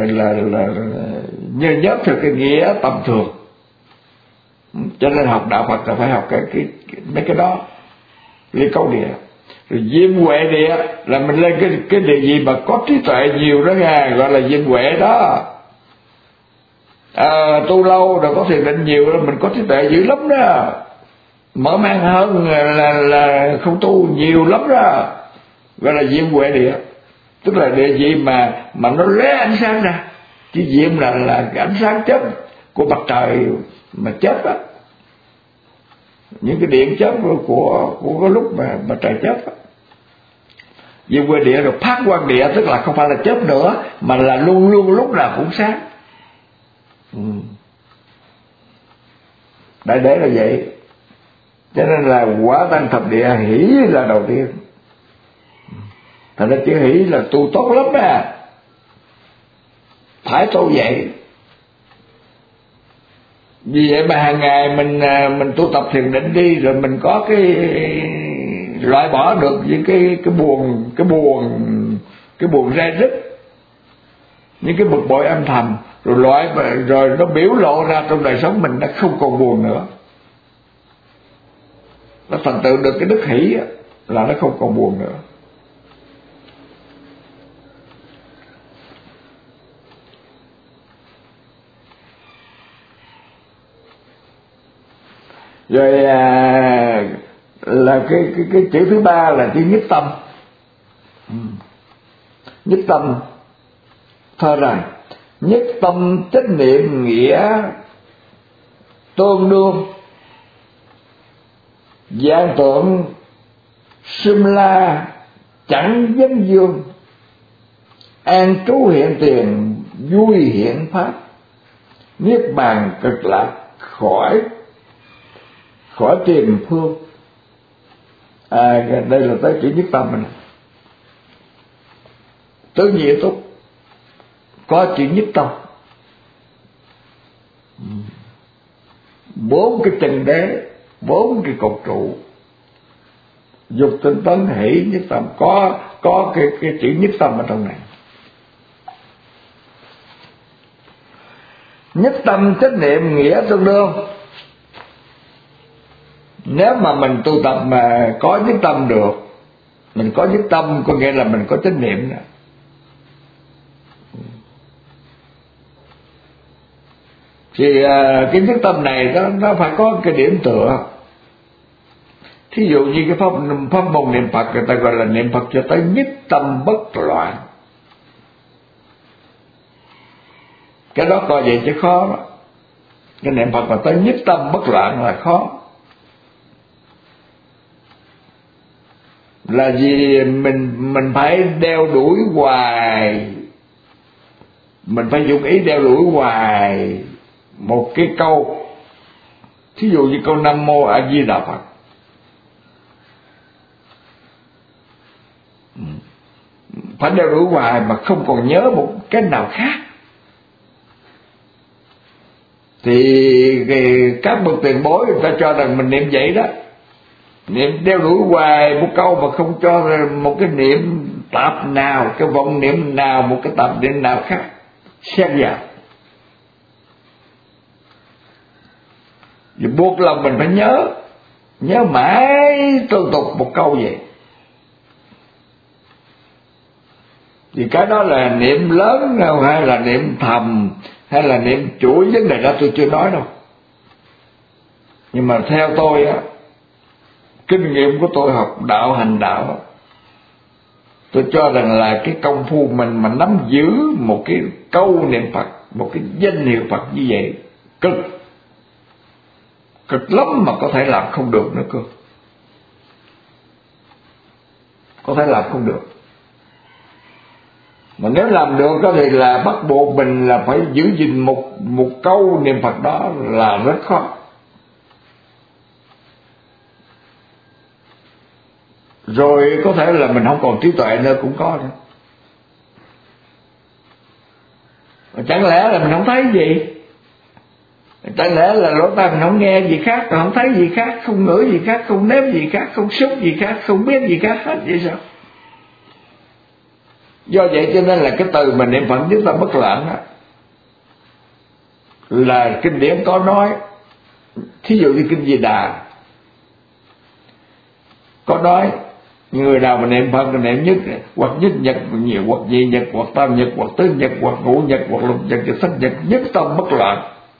như nhớ theo cái nghĩa tầm thường. Cho nên học đạo Phật là phải học mấy cái đó. Ly cấu địa. Rồi diêm huệ địa là mình lên cái địa gì mà có trí tuệ nhiều đó nha, gọi là diêm huệ đó. Tu lâu rồi có thiền định nhiều là mình có trí tuệ dữ lắm đó, mở mang hơn là không tu nhiều lắm đó, gọi là diêm huệ địa. tức là địa vị mà nó lóe ánh sáng ra. Chứ diệm là cái ánh sáng chớp của mặt trời mà chớp á, những cái điện chớp của cái lúc mà mặt trời chớp á. Diệm quê địa rồi phát quang địa, tức là không phải là chớp nữa mà là luôn luôn lúc nào cũng sáng. Đại đế là vậy. Cho nên là quả tăng thập địa hỷ là đầu tiên. Thành ra chữ hỷ là tu tốt lắm á, phải tu vậy. Vì vậy mà hàng ngày mình tu tập thiền định đi, rồi mình có cái loại bỏ được những cái buồn rai rứt, những cái bực bội âm thầm, rồi nó biểu lộ ra trong đời sống mình, nó không còn buồn nữa. Nó thành tựu được cái đức hỷ là nó không còn buồn nữa. Rồi là cái chữ thứ ba là chữ nhất tâm. Nhất tâm thơ rằng: nhất tâm chánh niệm nghĩa tương đương, dạng tượng xưng la chẳng vấn dương, an trú hiện tiền vui hiện pháp, niết bàn cực lạc khỏi tìm phương. Đây là tới chữ nhất tâm mình. Tứ nhị túc có chữ nhất tâm. 4 cái chân đế, 4 cái cột trụ, dục tinh tấn hỷ nhất tâm, có cái chữ nhất tâm ở trong này. Nhất tâm chánh niệm nghĩa tương đương. Nếu mà mình tu tập mà có nhất tâm được, mình có nhất tâm có nghĩa là mình có chánh niệm nè. Thì cái nhất tâm này nó phải có cái điểm tựa. Thí dụ như cái pháp môn niệm Phật, người ta gọi là niệm Phật cho tới nhất tâm bất loạn. Cái đó coi vậy chứ khó đó. Cái niệm Phật mà tới nhất tâm bất loạn là khó. Là vì mình phải đeo đuổi hoài, mình phải dùng ý đeo đuổi hoài một cái câu. Thí dụ như câu Nam Mô A Di Đà Phật, phải đeo đuổi hoài mà không còn nhớ một cái nào khác. Thì các bậc tiền bối người ta cho rằng mình niệm vậy đó, niệm đeo đuổi hoài một câu mà không cho một cái niệm tạp nào, cái vọng niệm nào, một cái tạp niệm nào khác xen vào. Vì buộc lòng mình phải nhớ mãi tương tục một câu vậy. Vì cái đó là niệm lớn đâu, hay là niệm thầm, hay là niệm chuỗi, vấn đề đó tôi chưa nói đâu. Nhưng mà theo tôi á, kinh nghiệm của tôi học đạo hành đạo, tôi cho rằng là cái công phu mình mà nắm giữ một cái câu niệm Phật, một cái danh hiệu Phật như vậy cực lắm, mà có thể làm không được nữa cơ. Có thể làm không được. Mà nếu làm được đó thì là bắt buộc mình là phải giữ gìn một câu niệm Phật đó là rất khó. Rồi có thể là mình không còn trí tuệ nữa cũng có nữa. Chẳng lẽ là mình không thấy gì? Chẳng lẽ là lỗ tai mình không nghe gì khác, không thấy gì khác, không ngửi gì khác, không nếm gì khác, không xúc gì khác, không biết gì khác hết vậy sao? Do vậy cho nên là cái từ mình niệm Phật nhất tâm bất loạn đó là kinh điển có nói. Thí dụ như kinh Di Đà có nói người nào mà niệm Phật niệm nhất, hoặc nhất nhật, nhiều hoặc nhị nhật, hoặc tam nhật, hoặc tứ nhật, hoặc ngũ nhật, hoặc lục nhật, hoặc thất nhật, nhất tâm bất loạn.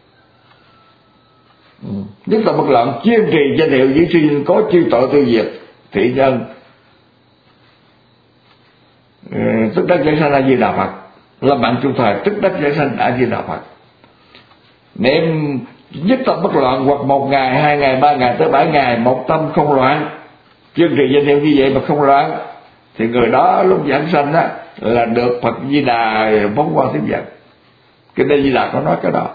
Nhất tâm bất loạn chuyên trì danh hiệu giữ suy có chư tội tiêu diệt thị nhân. tức đắc giải sanh A Di Đà Phật, là bạn chung thời tức đắc giải sanh A Di Đà Phật. Niệm nhất tâm bất loạn, hoặc 1 ngày, 2 ngày, 3 ngày tới 7 ngày, một tâm không loạn, kiên trì danh hiệu như vậy mà không loạn, thì người đó lúc giảng sanh á là được Phật Di Đà phóng quang tiếp dẫn. Kinh A Di Đà có nói cái đó.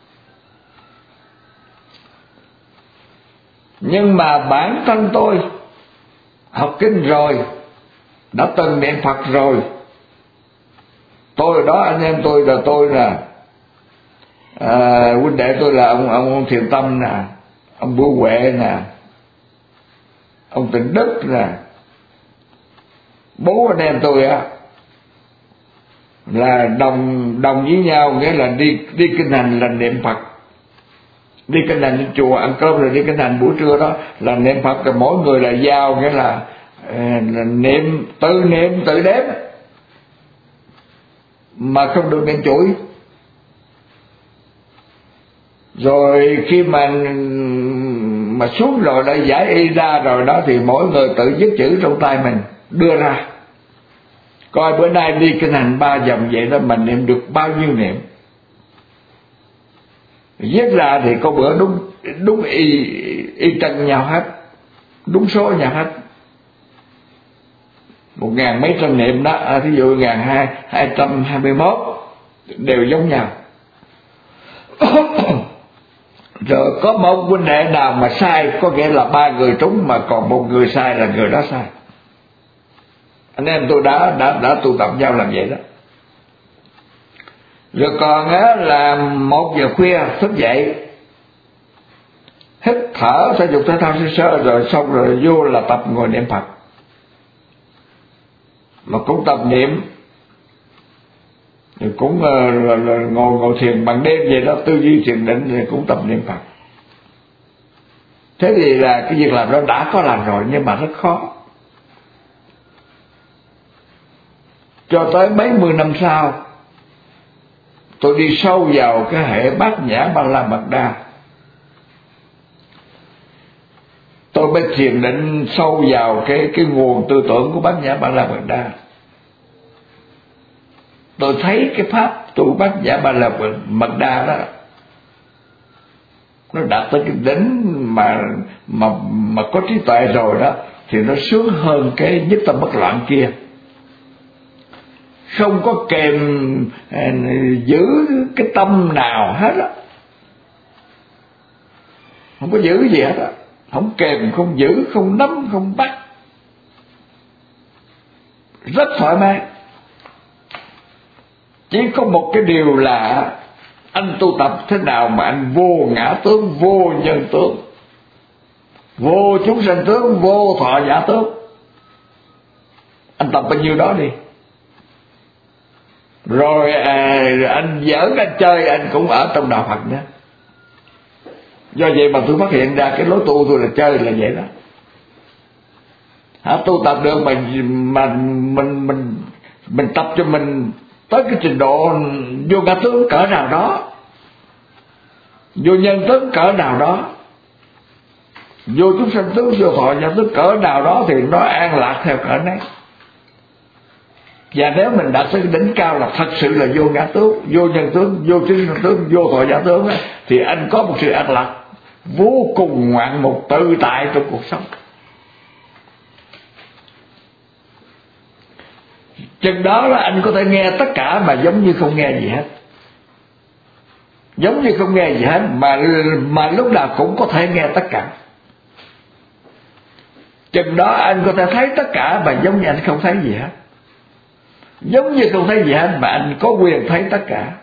Nhưng mà bản thân tôi học kinh rồi, đã từng niệm Phật rồi, tôi đó, anh em tôi là huynh đệ tôi là ông Thiện Tâm nè, ông Bưu Huệ nè, ông Tịnh Đức nè, bố anh em tôi á là đồng với nhau, nghĩa là đi kinh hành là niệm Phật, đi kinh hành trên chùa ăn cơm rồi đi kinh hành buổi trưa đó là niệm Phật, rồi mỗi người là giao, nghĩa là niệm tự đếm mà không được niệm chuỗi. Rồi khi mà xuống rồi đã giải y ra rồi đó thì mỗi người tự viết chữ trong tay mình đưa ra, coi bữa nay đi kinh hành 3 vòng vậy đó mình niệm được bao nhiêu niệm. Viết ra thì có bữa đúng y chang nhau hết, đúng số nhau hết, 1.000 mấy trăm niệm đó, thí dụ 1.221 đều giống nhau. Rồi có một huynh đệ nào mà sai, có nghĩa là 3 người trúng mà còn 1 người sai là người đó sai. Anh em tôi đã tụ tập nhau làm vậy đó. Rồi còn á là 1 giờ khuya thức dậy, hít thở thể dục thể thao sơ rồi xong rồi vô là tập ngồi niệm Phật, mà cũng tập niệm, rồi cũng là ngồi thiền bằng đêm vậy đó, tư duy thiền định, thì cũng tập niệm Phật. Thế thì là cái việc làm đó đã có làm rồi, nhưng mà rất khó. Cho tới mấy mươi năm sau, tôi đi sâu vào cái hệ Bát Nhã Ba La Mật Đa, tôi mới thiền định sâu vào cái nguồn tư tưởng của Bát Nhã Ba La Mật Đa. Tôi thấy cái pháp tu Bát Nhã Ba La Mật Đa đó nó đạt tới cái đỉnh mà có trí tuệ rồi đó, thì nó sướng hơn cái nhất tâm bất loạn kia. Không có kèm giữ cái tâm nào hết á, không có giữ gì hết á, không kèm, không giữ, không nắm, không bắt, rất thoải mái. Chỉ có một cái điều là anh tu tập thế nào mà anh vô ngã tướng, vô nhân tướng, vô chúng sanh tướng, vô thọ giả tướng. Anh tập bao nhiêu đó đi. Rồi anh giỡn, anh chơi, anh cũng ở trong đạo Phật nữa. Do vậy mà tôi phát hiện ra cái lối tu tôi là chơi là vậy đó. Tu tập được mà mình tập cho mình tới cái trình độ vô ngã tướng cỡ nào đó, vô nhân tướng cỡ nào đó, vô chúng sanh tướng, vô thọ giả tướng cỡ nào đó, thì nó an lạc theo cỡ nấy. Và nếu mình đạt tới đỉnh cao là thật sự là vô ngã tướng, vô nhân tướng, vô chúng sanh tướng, vô thọ giả tướng, thì anh có một sự an lạc vô cùng ngoạn mục, tự tại trong cuộc sống. Chừng đó là anh có thể nghe tất cả mà giống như không nghe gì hết, giống như không nghe gì hết, mà lúc nào cũng có thể nghe tất cả. Chừng đó anh có thể thấy tất cả mà giống như anh không thấy gì hết, giống như không thấy gì hết mà anh có quyền thấy tất cả,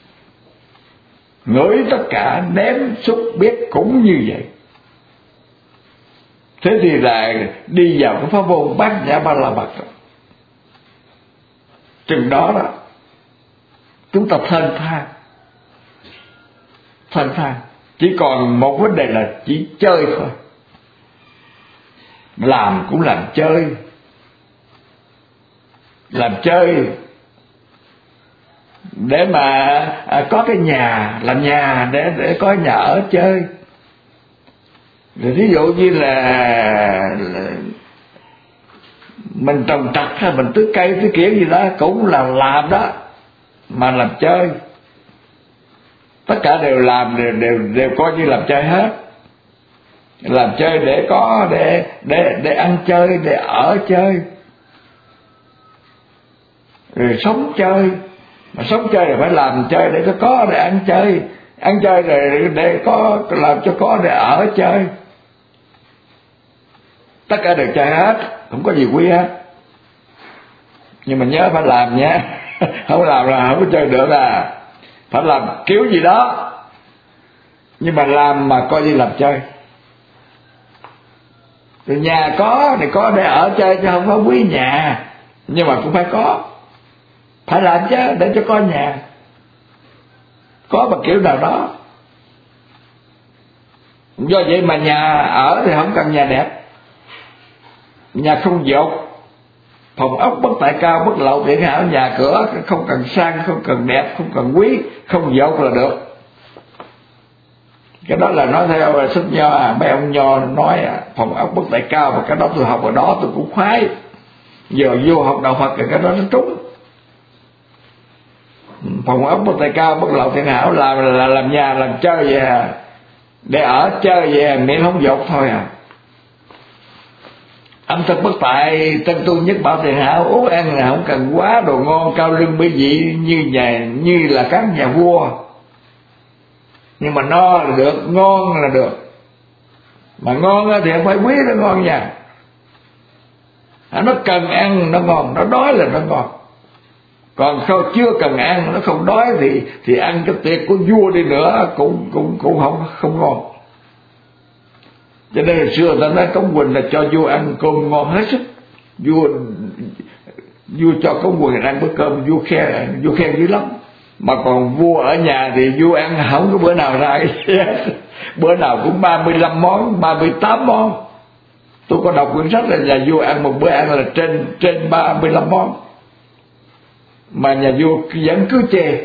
ngửi tất cả, nếm xúc biết cũng như vậy. Thế thì là đi vào cái pháp môn Bát Nhã Ba La Mật. Chừng đó đó chúng ta thanh thang, chỉ còn một vấn đề là chỉ chơi thôi, làm cũng làm chơi để mà có cái nhà, làm nhà để có nhà ở chơi. Rồi ví dụ như là mình trồng trọt hay mình tưới cây tưới kiển gì đó cũng là làm đó, mà làm chơi. Tất cả đều làm, đều coi như làm chơi hết. Làm chơi để có để ăn chơi, để ở chơi, rồi sống chơi. Mà sống chơi là phải làm chơi để có để ăn chơi, ăn chơi rồi để có làm cho có để ở chơi. Tất cả đều chơi hết, không có gì quý hết. Nhưng mà nhớ phải làm nha. Không làm là không có chơi được à. Phải làm kiểu gì đó, nhưng mà làm mà coi như làm chơi. Rồi nhà có thì có để ở chơi chứ không có quý nhà, nhưng mà cũng phải có, phải làm chứ để cho có nhà, có bằng kiểu nào đó. Do vậy mà nhà ở thì không cần nhà đẹp, nhà không dột, phòng ốc bất tại cao bất lậu điện hảo, nhà cửa không cần sang, không cần đẹp, không cần quý, không dột là được. Cái đó là nói theo sách Nho, mấy ông Nho nói phòng ốc bất tại cao, và cái đó tôi học ở đó tôi cũng khoái. Giờ vô học đạo Phật thì cái đó nó trúng. Phòng ốc bất tại cao bất lậu điện hảo là làm nhà làm chơi vậy à, để ở chơi vậy à, miễn không dột thôi à. Ẩm thực bất tại tân tu nhất bảo tiền hảo, uống ăn là không cần quá đồ ngon cao lương mỹ vị như là các nhà vua, nhưng mà no là được, ngon là được. Mà ngon thì không phải quý nó ngon nha. Nó cần ăn nó ngon, nó đói là nó ngon. Còn không chưa cần ăn, nó không đói thì ăn cái tiệc của vua đi nữa cũng không ngon. Cho nên hồi xưa ta nói Cống Quỳnh là cho vua ăn cơm ngon hết sức. Vua cho Cống Quỳnh ăn bữa cơm vua khen dữ lắm. Mà còn vua ở nhà thì vua ăn không có bữa nào ra. Bữa nào cũng 35 món, 38 món. Tôi có đọc quyển sách là nhà vua ăn một bữa ăn là trên 35 món. Mà nhà vua vẫn cứ chê.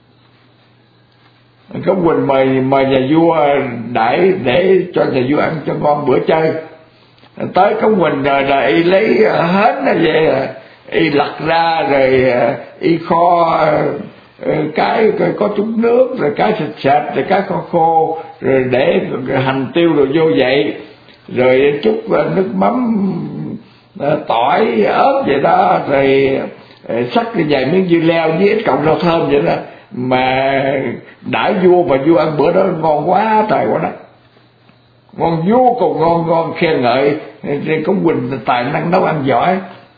Cống Quỳnh mời nhà vua đãi để cho nhà vua ăn cho ngon bữa chơi. Tới Cống Quỳnh rồi là y lấy hến nó về, y lặt ra rồi y kho cái có chút nước, rồi cái sệt rồi cái kho khô, rồi để hành tiêu rồi vô vậy, rồi chút nước mắm tỏi ớt vậy đó, rồi sắc vài miếng dưa leo với ít cọng rau thơm vậy đó. Mà đãi vua mà vua ăn bữa đó ngon quá trời quá đất, ngon vô cùng ngon, khen ngợi Cống Quỳnh tài năng nấu ăn giỏi.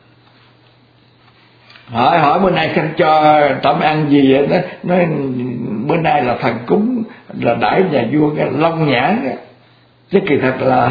Hỏi bữa nay khanh cho tẩm ăn gì vậy đó, nói bữa nay là thần cúng là đãi nhà vua cái long nhãn, chứ kỳ thật là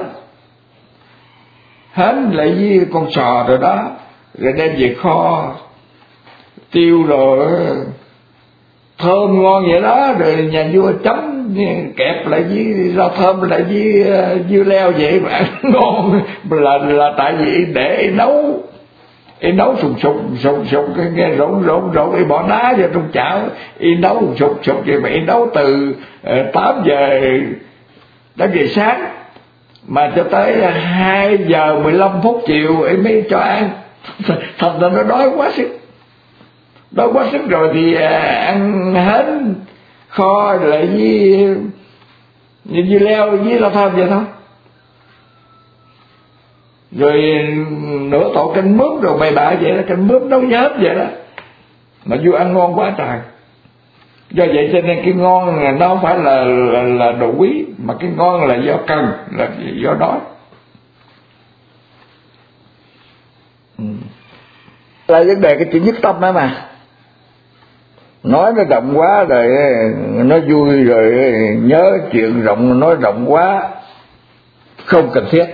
hến lại với con sò rồi đó, rồi đem về kho tiêu rồi thơm ngon vậy đó, rồi nhà vua chấm kẹp lại với rau thơm lại với dưa leo vậy mà ăn ngon. Là tại vì để nấu sùng nghe rộn y bỏ đá vào trong chảo, y nấu sùng vậy mà y nấu từ 8 giờ đến về sáng mà cho tới 2 giờ 15 phút chiều y mới cho ăn. Thành ra nó đói quá sức rồi thì ăn hến kho lại với dưa leo với rau thơm vậy thôi, rồi nửa tổ canh mướp rồi bày bạ vậy đó, canh mướp nấu nhớp vậy đó, mà vua ăn ngon quá trời. Do vậy cho nên cái ngon nó không phải là đồ quý, mà cái ngon là do cần, là do đói. Là vấn đề cái chữ nhất tâm đó mà nói nó rộng quá rồi nó vui, rồi nhớ chuyện rộng nói rộng quá không cần thiết.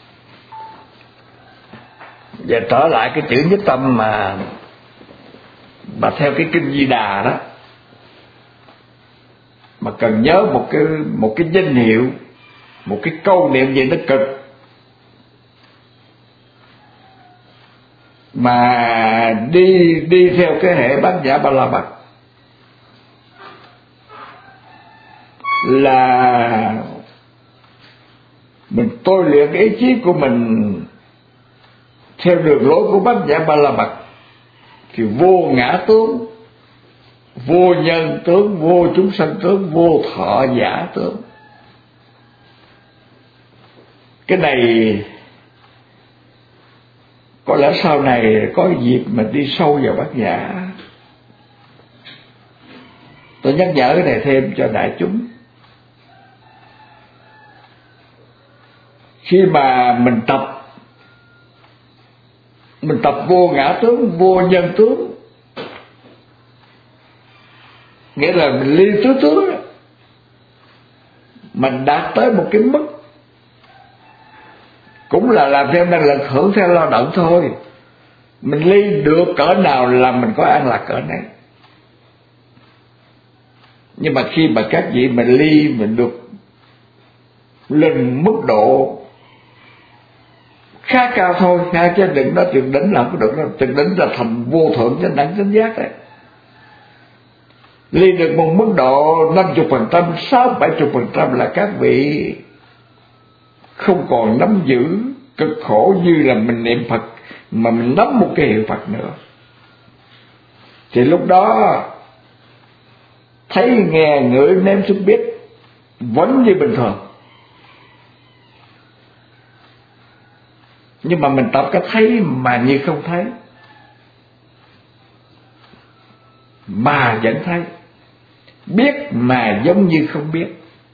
Và trở lại cái chữ nhất tâm mà theo cái kinh Di Đà đó, mà cần nhớ một cái danh hiệu, một cái câu niệm gì nó cực, mà đi theo cái hệ Bát Nhã Ba La Mật là mình tôi luyện cái ý chí của mình theo đường lối của Bát Nhã Ba La Mật thì vô ngã tướng, vô nhân tướng, vô chúng sanh tướng, vô thọ giả tướng. Cái này có lẽ sau này có dịp mà đi sâu vào Bát Nhã, tôi nhắc nhở cái này thêm cho đại chúng. Khi mà mình tập vô ngã tướng, vô nhân tướng, nghĩa là mình ly tứ tướng, mình đạt tới một cái mức cũng là làm theo năng lực, hưởng theo lao động thôi. Mình ly được cỡ nào là mình có an lạc cỡ này. Nhưng mà khi mà các vị mình ly mình được lên mức độ khá cao thôi ha, chứ đừng nói tuyệt đỉnh là không được đâu. Tuyệt đỉnh là thành vô thượng chánh đẳng chánh giác đấy. Ly được một mức độ 50%, 60-70% là các vị không còn nắm giữ cực khổ như là mình niệm Phật, mà mình nắm một cái hiệu Phật nữa. Thì lúc đó thấy nghe ngửi nếm xúc biết vẫn như bình thường. Nhưng mà mình tập cái thấy mà như không thấy, mà vẫn thấy, biết mà giống như không biết,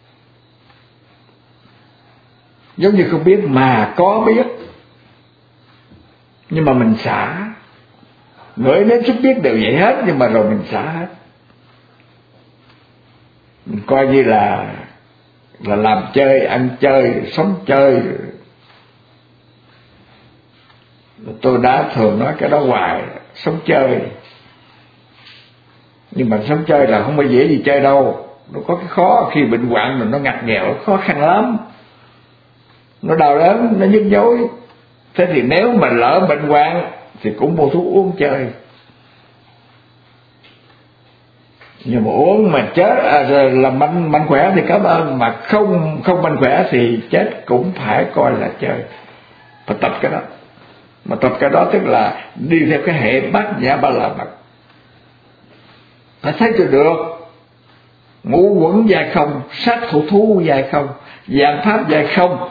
giống như không biết mà có biết. Nhưng mà mình xả, ngửi nếm xúc biết đều vậy hết, nhưng mà rồi mình xả hết. Mình coi như là làm chơi, ăn chơi, sống chơi. Tôi đã thường nói cái đó hoài, sống chơi. Nhưng mà sống chơi là không bao dễ gì chơi đâu. Nó có cái khó, khi bệnh hoạn mình nó ngặt nghèo, khó khăn lắm, nó đau đớn, nó nhức nhối. Thế thì nếu mà lỡ bệnh hoạn thì cũng mua thuốc uống chơi. Nhưng mà uống mà chết là mạnh khỏe thì cảm ơn, mà không mạnh khỏe thì chết cũng phải coi là chơi. Phải tập cái đó. Mà tập cái đó tức là đi theo cái hệ Bát Nhã Ba La Mật. Phải thấy cho được ngũ quẩn dài không, sát thủ thú dài không, dạng pháp dài không.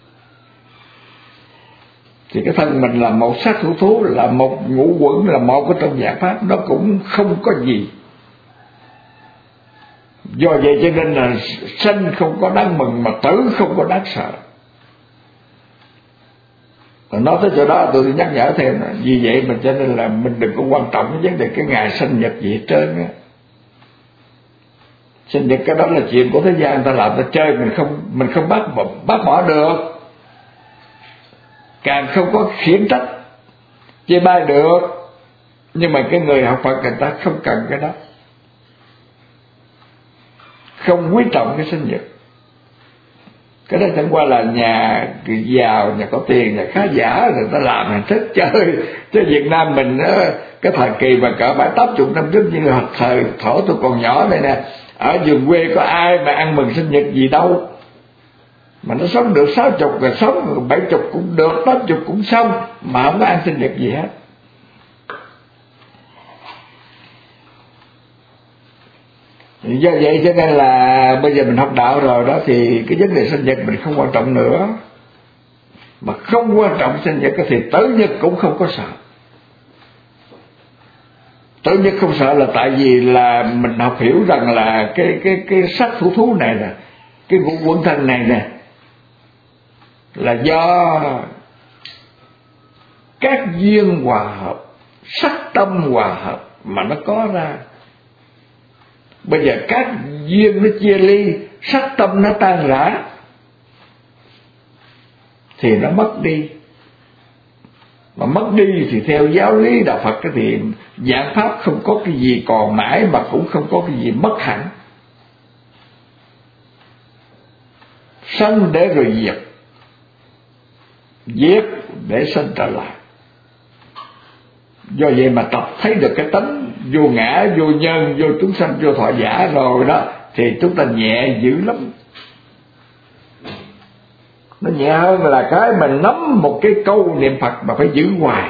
Thì cái thân mình là một sát thủ thú, là một ngũ quẩn, là một cái trong dạng pháp, nó cũng không có gì. Do vậy cho nên là sanh không có đáng mừng, mà tử không có đáng sợ. Và nói tới chỗ đó tôi nhắc nhở thêm là vì vậy mà cho nên là mình đừng có quan trọng cái vấn đề cái ngày sinh nhật gì hết trơn á. Sinh nhật cái đó là chuyện của thế gian, người ta làm ta chơi, mình không bác bỏ được, càng không có khiển trách chê bai được. Nhưng mà cái người học Phật người ta không cần cái đó, không quý trọng cái sinh nhật. Cái đó chẳng qua là nhà giàu, nhà có tiền, nhà khá giả người ta làm hình thức chơi. Chứ Việt Nam mình cái thời kỳ mà cỡ 70-80 năm trước, như là thời thổ tôi còn nhỏ đây nè, ở vùng quê có ai mà ăn mừng sinh nhật gì đâu. Mà nó sống được 60 rồi sống 70 cũng được, 80 cũng xong, mà không có ăn sinh nhật gì hết. Do vậy cho nên là bây giờ mình học đạo rồi đó, thì cái vấn đề sinh nhật mình không quan trọng nữa. Mà không quan trọng sinh nhật thì tử nhật cũng không có sợ. Tử nhật không sợ là tại vì là mình học hiểu rằng là cái sát thủ thú này nè, cái ngũ quẩn thân này nè, là do các duyên hòa hợp, sắc tâm hòa hợp mà nó có ra. Bây giờ các duyên nó chia ly, sắc tâm nó tan rã, thì nó mất đi. Mà mất đi thì theo giáo lý đạo Phật thì dạng pháp không có cái gì còn mãi, mà cũng không có cái gì mất hẳn. Sanh để rồi diệt, diệt để sanh trở lại. Do vậy mà tập thấy được cái tánh vô ngã, vô nhân, vô chúng sanh, vô thọ giả rồi đó, thì chúng ta nhẹ dữ lắm. Nó nhẹ hơn là cái mình nắm một cái câu niệm Phật mà phải giữ hoài.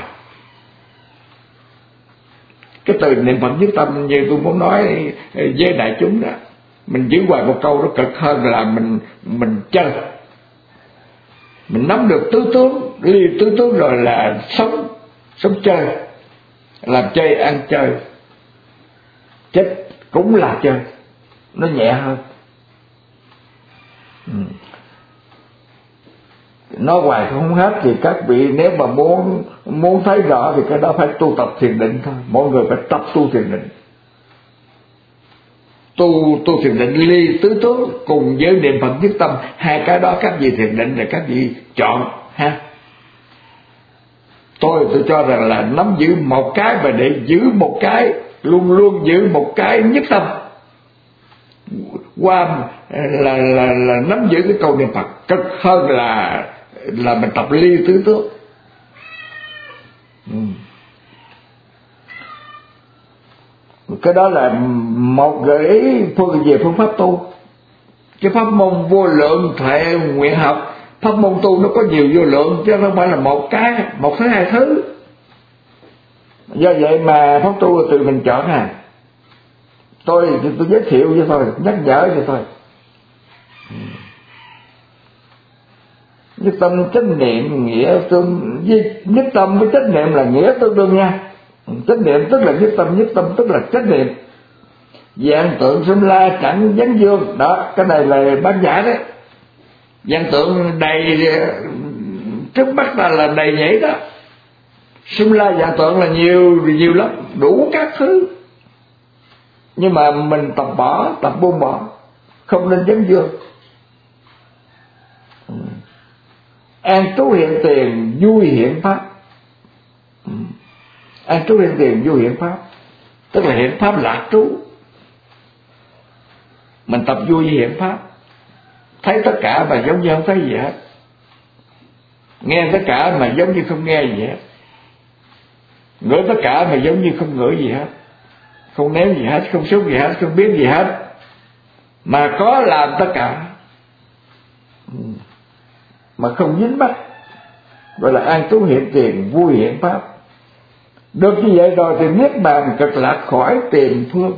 Cái từ niệm Phật nhất tâm như tôi muốn nói với đại chúng đó, mình giữ hoài một câu nó cực hơn là mình chơi. Mình nắm được tứ tướng, ly tứ tướng rồi là sống chơi, làm chơi ăn chơi, chết cũng là chơi, nó nhẹ hơn. Nói hoài không hết thì các vị nếu mà muốn thấy rõ thì cái đó phải tu tập thiền định thôi. Mọi người phải tập tu thiền định, tu thiền định ly tứ tướng cùng với niệm Phật nhất tâm. Hai cái đó các vị thiền định là các vị chọn ha. Tôi cho rằng là nắm giữ một cái, và để giữ một cái, luôn luôn giữ một cái nhất tâm, qua là nắm giữ cái câu niệm Phật cực hơn là mình tập ly tứ tướng. Cái đó là một gợi ý về phương pháp tu. Cái pháp môn vô lượng thệ nguyện học, pháp môn tu nó có nhiều vô lượng chứ không phải là một thứ hai thứ. Do vậy mà pháp tu là từ mình chọn à. Tôi giới thiệu vậy thôi, nhắc nhở vậy thôi. Nhất tâm chánh niệm nghĩa tương, nhất tâm với chánh niệm là nghĩa tương đương nha. Chánh niệm tức là nhất tâm tức là chánh niệm. Dạng tượng xâm la chẳng vấn dương, đó cái này là bác giả đấy. Dạng tượng đầy trước mắt ta là đầy nhảy đó. Xâm la dạng tượng là nhiều lắm, đủ các thứ. Nhưng mà mình tập buông bỏ, không nên vấn dương. An trú hiện tiền, vui hiện pháp. An trú hiện tiền, vui hiện pháp, tức là hiện pháp lạc trú. Mình tập vui hiện pháp, thấy tất cả mà giống như không thấy gì hết, nghe tất cả mà giống như không nghe gì hết, ngửi tất cả mà giống như không ngửi gì hết, không nếm gì hết, không xúc gì hết, không biết gì hết, mà có làm tất cả mà không dính mắc, gọi là an trú hiện tiền, vui hiện pháp. Được như vậy rồi thì niết bàn cực lạc khỏi tiền phương.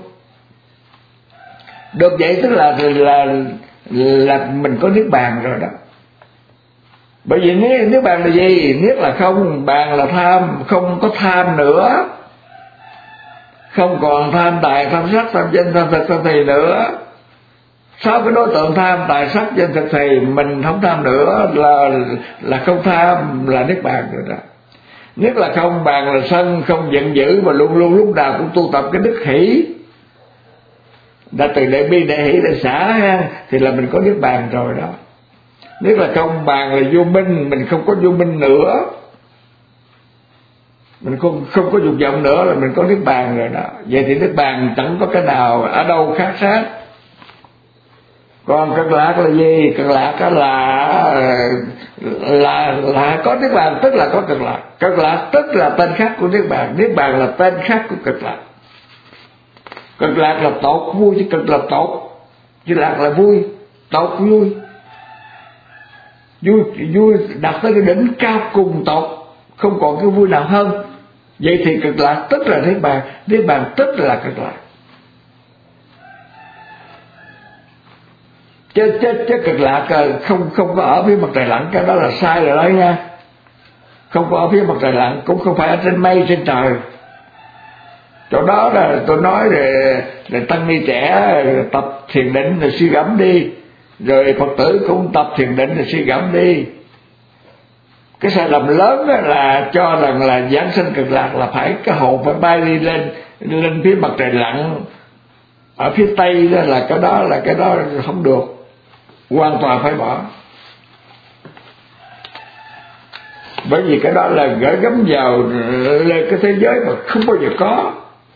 Được vậy tức là mình có niết bàn rồi đó. Bởi vì niết bàn là gì? Niết là không, bàn là tham, không có tham nữa, không còn tham tài, tham sắc, tham danh, tham thực, tham thì nữa. Sau cái đối tượng tham tài sắc danh thực thì mình không tham nữa, là không tham, là niết bàn rồi đó. Niết là không, bàn là sân, không giận dữ, và luôn luôn lúc nào cũng tu tập cái đức hỷ. Đã từ đại bi, đại hỷ, đại xả ha, thì là mình có niết bàn rồi đó. Niết là không, bàn là vô minh, mình không có vô minh nữa, mình không có dục vọng nữa, là mình có niết bàn rồi đó. Vậy thì niết bàn chẳng có cái nào ở đâu khác sát. Còn cực lạc là gì? Cực lạc là có niết bàn, tức là có cực lạc. Cực lạc tức là tên khác của niết bàn, niết bàn là tên khác của cực lạc. Cực lạc là tột vui chứ cực là tột, chứ lạc là vui, tột vui. Vui đạt tới cái đỉnh cao cùng tột, không còn cái vui nào hơn. Vậy thì cực lạc tức là niết bàn, niết bàn tức là cực lạc. Chứ cực lạc không có ở phía mặt trời lặn, cái đó là sai rồi đó nha. Không có ở phía mặt trời lặn, cũng không phải ở trên mây trên trời. Chỗ đó là tôi nói để tăng ni trẻ tập thiền định rồi suy gẫm đi, rồi Phật tử cũng tập thiền định rồi suy gẫm đi. Cái sai lầm lớn là cho rằng là giảng sanh cực lạc là phải cái hồn phải bay đi lên phía mặt trời lặn ở phía tây đó, là cái đó không được, hoàn toàn phải bỏ. Bởi vì cái đó là gửi gắm vào cái thế giới mà không bao giờ có.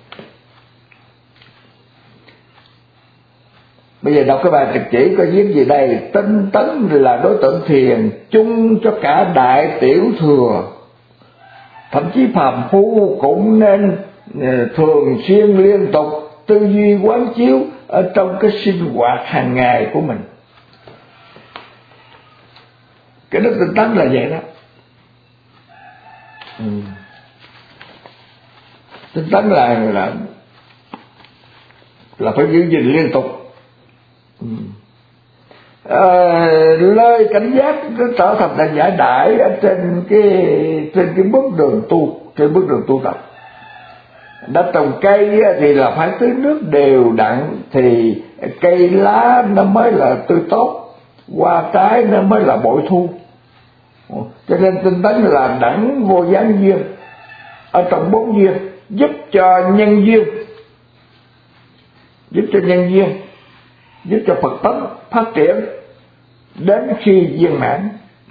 Bây giờ đọc cái bài trực chỉ có viết gì đây? Tinh tấn là đối tượng thiền chung cho cả đại tiểu thừa, thậm chí phàm phu cũng nên thường xuyên liên tục tư duy quán chiếu ở trong cái sinh hoạt hàng ngày của mình. Cái đức tinh tấn là vậy đó. Tinh tấn là phải giữ gìn liên tục. Lời cảnh giác nó trở thành là giải đại ở trên cái bước đường tu, trên bước đường tu tập. Đã trồng cây thì là phải tưới nước đều đặn thì cây lá nó mới là tươi tốt, hoa trái nó mới là bội thu. Cho nên tinh tấn là đẳng vô gián duyên, ở trong 4 duyên, giúp cho nhân duyên, giúp cho nhân duyên, giúp cho Phật tánh phát triển đến khi viên mãn.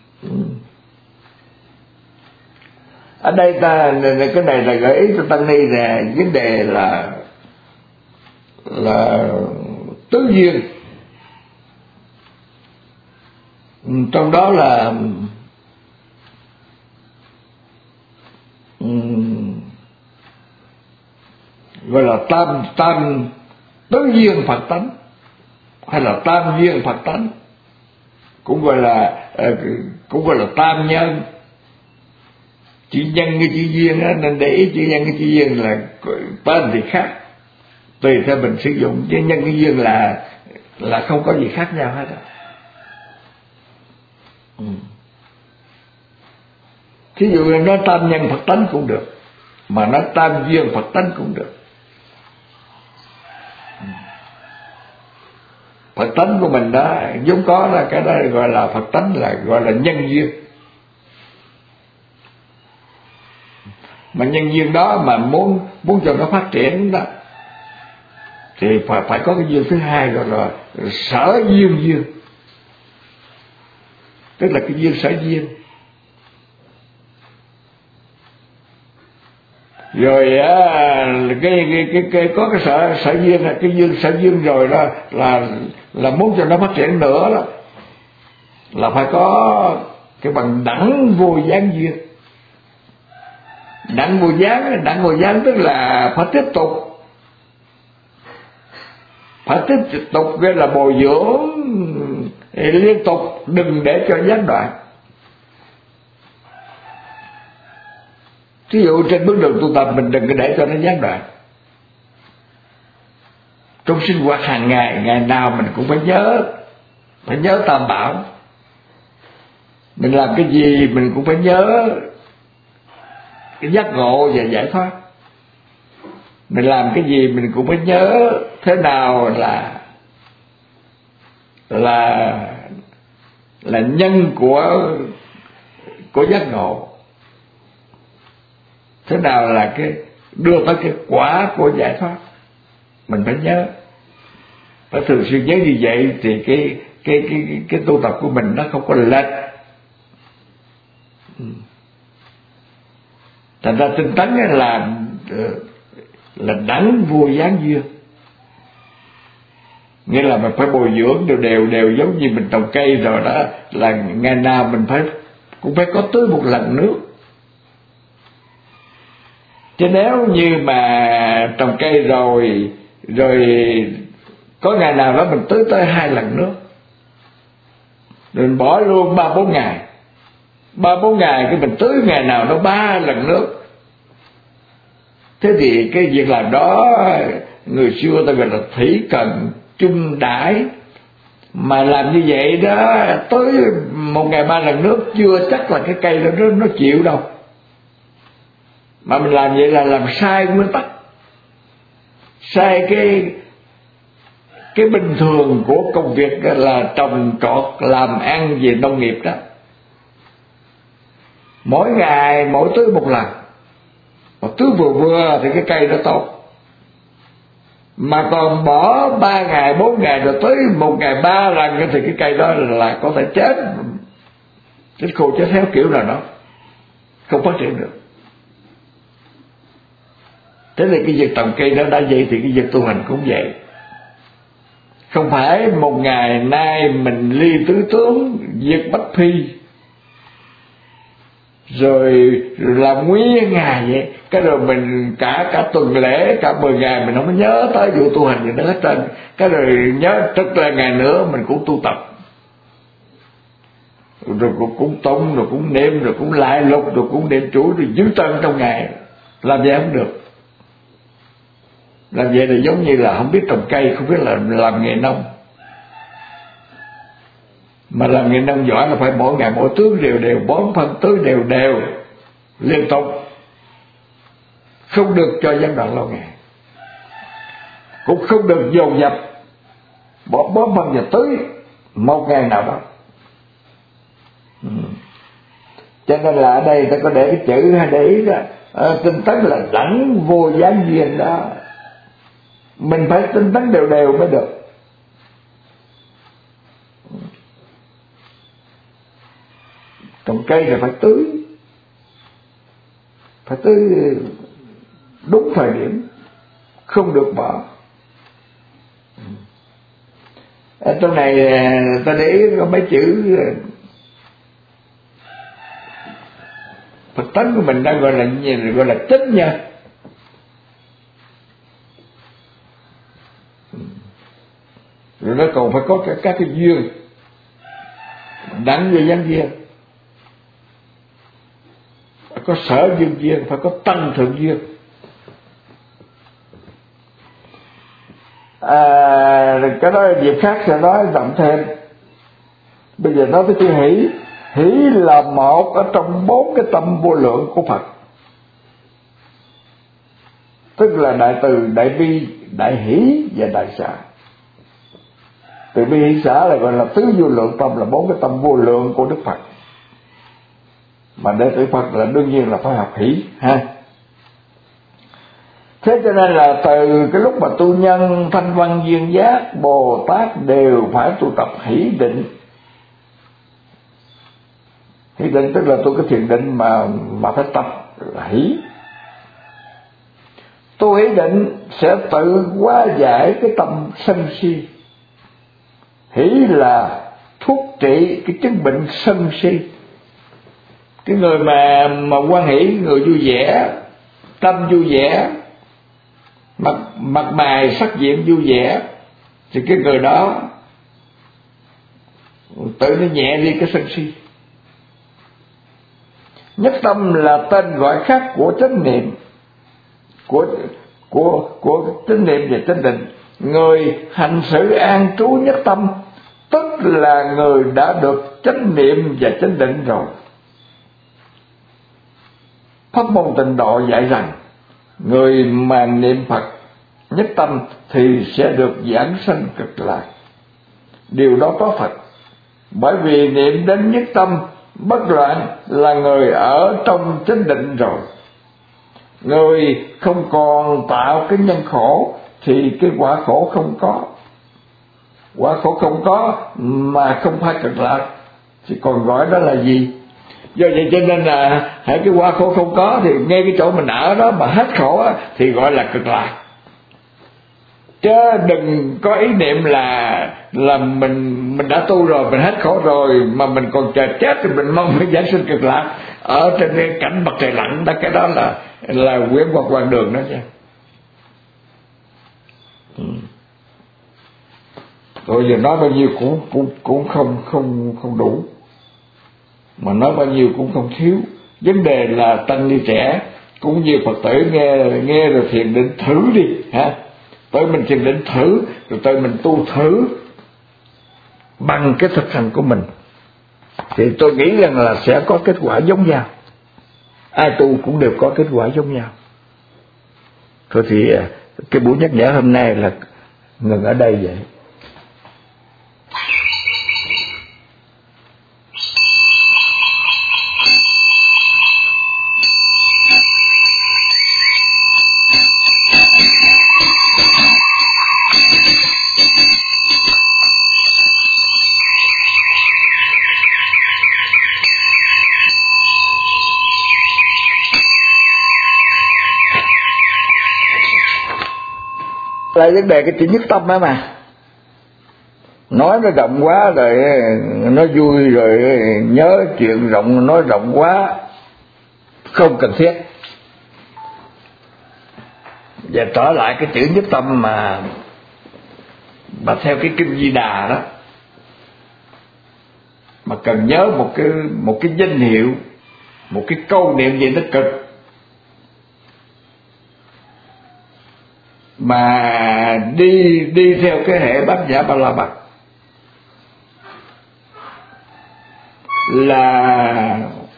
Ở đây cái này là gợi ý cho tăng ni là vấn đề là tứ duyên, trong đó là gọi là tam tứ duyên Phật tánh, hay là tam duyên Phật tánh, cũng gọi là tam nhân. Chữ nhân với chữ duyên á, nên để ý chữ nhân với chữ duyên là tên thì khác, tùy theo mình sử dụng, chứ nhân với duyên là không có gì khác nhau hết á. Thí dụ như nói tam nhân Phật tánh cũng được, mà nói tam duyên Phật tánh cũng được. Phật tánh của mình đó vốn có là cái đó gọi là Phật tánh, là gọi là nhân duyên. Mà nhân duyên đó mà muốn cho nó phát triển đó thì phải có cái duyên thứ hai, gọi là sở duyên, tức là cái duyên sở duyên. Rồi cái có cái sở duyên, cái duyên sở duyên rồi đó là muốn cho nó phát triển nữa đó là phải có cái bằng đẳng vô gián duyên. Đẳng vô gián tức là phải tiếp tục gọi là bồi dưỡng liên tục, đừng để cho gián đoạn. Ví dụ trên bước đường tu tập mình đừng có để cho nó gián đoạn. Trong sinh hoạt hàng ngày, ngày nào mình cũng phải nhớ Tam Bảo. Mình làm cái gì mình cũng phải nhớ cái giác ngộ và giải thoát. Mình làm cái gì mình cũng phải nhớ thế nào là nhân của giác ngộ, thế nào là cái đưa tới cái quả của giải thoát. Mình phải nhớ, phải thường xuyên nhớ như vậy thì cái tu tập của mình nó không có lệch. Thành ra tinh tấn là đẳng vô gián duyên, nghĩa là mình phải bồi dưỡng đều giống như mình trồng cây rồi đó, là ngày nào mình cũng phải có tưới một lần nước. Chứ nếu như mà trồng cây rồi có ngày nào đó mình tưới tới 2 lần nước, mình bỏ luôn 3-4 ngày, 3-4 ngày cái mình tưới ngày nào đó 3 lần nước. Thế thì cái việc làm đó người xưa ta gọi là thủy cần chung đãi. Mà làm như vậy đó, tới 1 ngày 3 lần nước chưa chắc là cái cây đó nó chịu đâu. Mà mình làm vậy là làm sai nguyên tắc, sai cái bình thường của công việc là trồng trọt làm ăn về nông nghiệp đó. Mỗi ngày mỗi tưới 1 lần, mà tưới vừa thì cái cây nó tốt. Mà còn bỏ 3 ngày 4 ngày rồi tới 1 ngày 3 lần thì cái cây đó là có thể chết khô chết héo kiểu nào đó, không phát triển được. Thế thì cái việc trồng cây đó đã vậy thì cái việc tu hành cũng vậy. Không phải một ngày nay mình ly tứ tướng việc bách phi rồi làm nguyên ngày vậy, cái rồi mình cả tuần lễ, cả 10 ngày mình không có nhớ tới vụ tu hành gì nữa hết trơn. Cái rồi nhớ tức là ngày nữa mình cũng tu tập. rồi cũng tụng, rồi cũng niệm, rồi cũng lại lục, rồi cũng niệm chủ, rồi giữ tân trong ngày. Làm vậy không được. Làm vậy là giống như là không biết trồng cây, không biết là làm nghề nông. Mà làm nghề nông giỏi là phải mỗi ngày mỗi tưới đều đều, bón phân tưới đều đều liên tục, không được cho gián đoạn lâu ngày, cũng không được dồn dập bón phân và tưới một ngày nào đó. Cho nên là ở đây ta có để cái chữ hay để ý đó, tinh tấn là đẳng vô gián duyên đó. Mình phải tinh tấn đều đều mới được. Trồng cây là phải tưới đúng thời điểm, không được bỏ. Ở trong này ta để ý có mấy chữ Phật tánh của mình đang gọi là chánh nhân. Rồi nó còn phải có các cái duyên, đẳng về gián duyên, phải có sở duyên duyên, phải có tăng thượng duyên. Cái đó là việc khác sẽ nói rộng thêm. Bây giờ nói tới chữ hỷ. Hỷ là một ở trong 4 cái tâm vô lượng của Phật, tức là đại từ, đại bi, đại hỷ và đại xả. Từ bi hỷ xả là gọi là tứ vô lượng tâm, là 4 cái tâm vô lượng của Đức Phật. Mà đệ tử Phật là đương nhiên là phải học hỷ ha. Thế cho nên là từ cái lúc mà tu nhân, thanh văn, duyên giác, Bồ Tát đều phải tu tập hỷ định. Hỷ định tức là tu cái thiền định mà phải tập hỷ. Tu hỷ định sẽ tự hóa giải cái tâm sân si. Hỷ là thuốc trị cái chứng bệnh sân si. Cái người mà hoan hỷ, người vui vẻ, tâm vui vẻ, mặt mày sắc diện vui vẻ, thì cái người đó tự nó nhẹ đi cái sân si. Nhất tâm là tên gọi khác của chánh niệm, của chánh niệm và chánh định. Người hành xử an trú nhất tâm tức là người đã được chánh niệm và chánh định rồi. Pháp môn Tịnh Độ dạy rằng người mà niệm Phật nhất tâm thì sẽ được giảng sanh cực lạc. Điều đó có Phật, bởi vì niệm đến nhất tâm bất loạn là người ở trong chánh định rồi. Người không còn tạo cái nhân khổ thì cái quả khổ không có. Quả khổ không có mà không phải cực lạc thì còn gọi đó là gì? Do vậy cho nên là hãy cái quả khổ không có thì ngay cái chỗ mình ở đó mà hết khổ á, thì gọi là cực lạc. Chứ đừng có ý niệm là mình đã tu rồi, mình hết khổ rồi mà mình còn chờ chết thì mình mong phải giảng sinh cực lạc ở trên cái cảnh mặt trời lặn đó. Cái đó là quyển hoặc hoàng đường đó nha. Rồi giờ nói bao nhiêu cũng không đủ, mà nói bao nhiêu cũng không thiếu. Vấn đề là tăng ni trẻ cũng như Phật tử nghe rồi thiền định thử đi ha. Tự mình thiền định thử, rồi tự mình tu thử bằng cái thực hành của mình, thì tôi nghĩ rằng là sẽ có kết quả giống nhau. Ai tu cũng đều có kết quả giống nhau. Thôi thì cái buổi nhắc nhở hôm nay là ngừng ở đây vậy. Lại vấn đề cái chữ nhất tâm đó mà nói nó rộng quá rồi, nó vui rồi nhớ chuyện rộng, nói rộng quá không cần thiết. Và trở lại cái chữ nhất tâm mà theo cái kinh Di Đà đó, mà cần nhớ một cái danh hiệu, một cái câu niệm gì nó cực, mà đi theo cái hệ Bát Nhã Ba La Mật là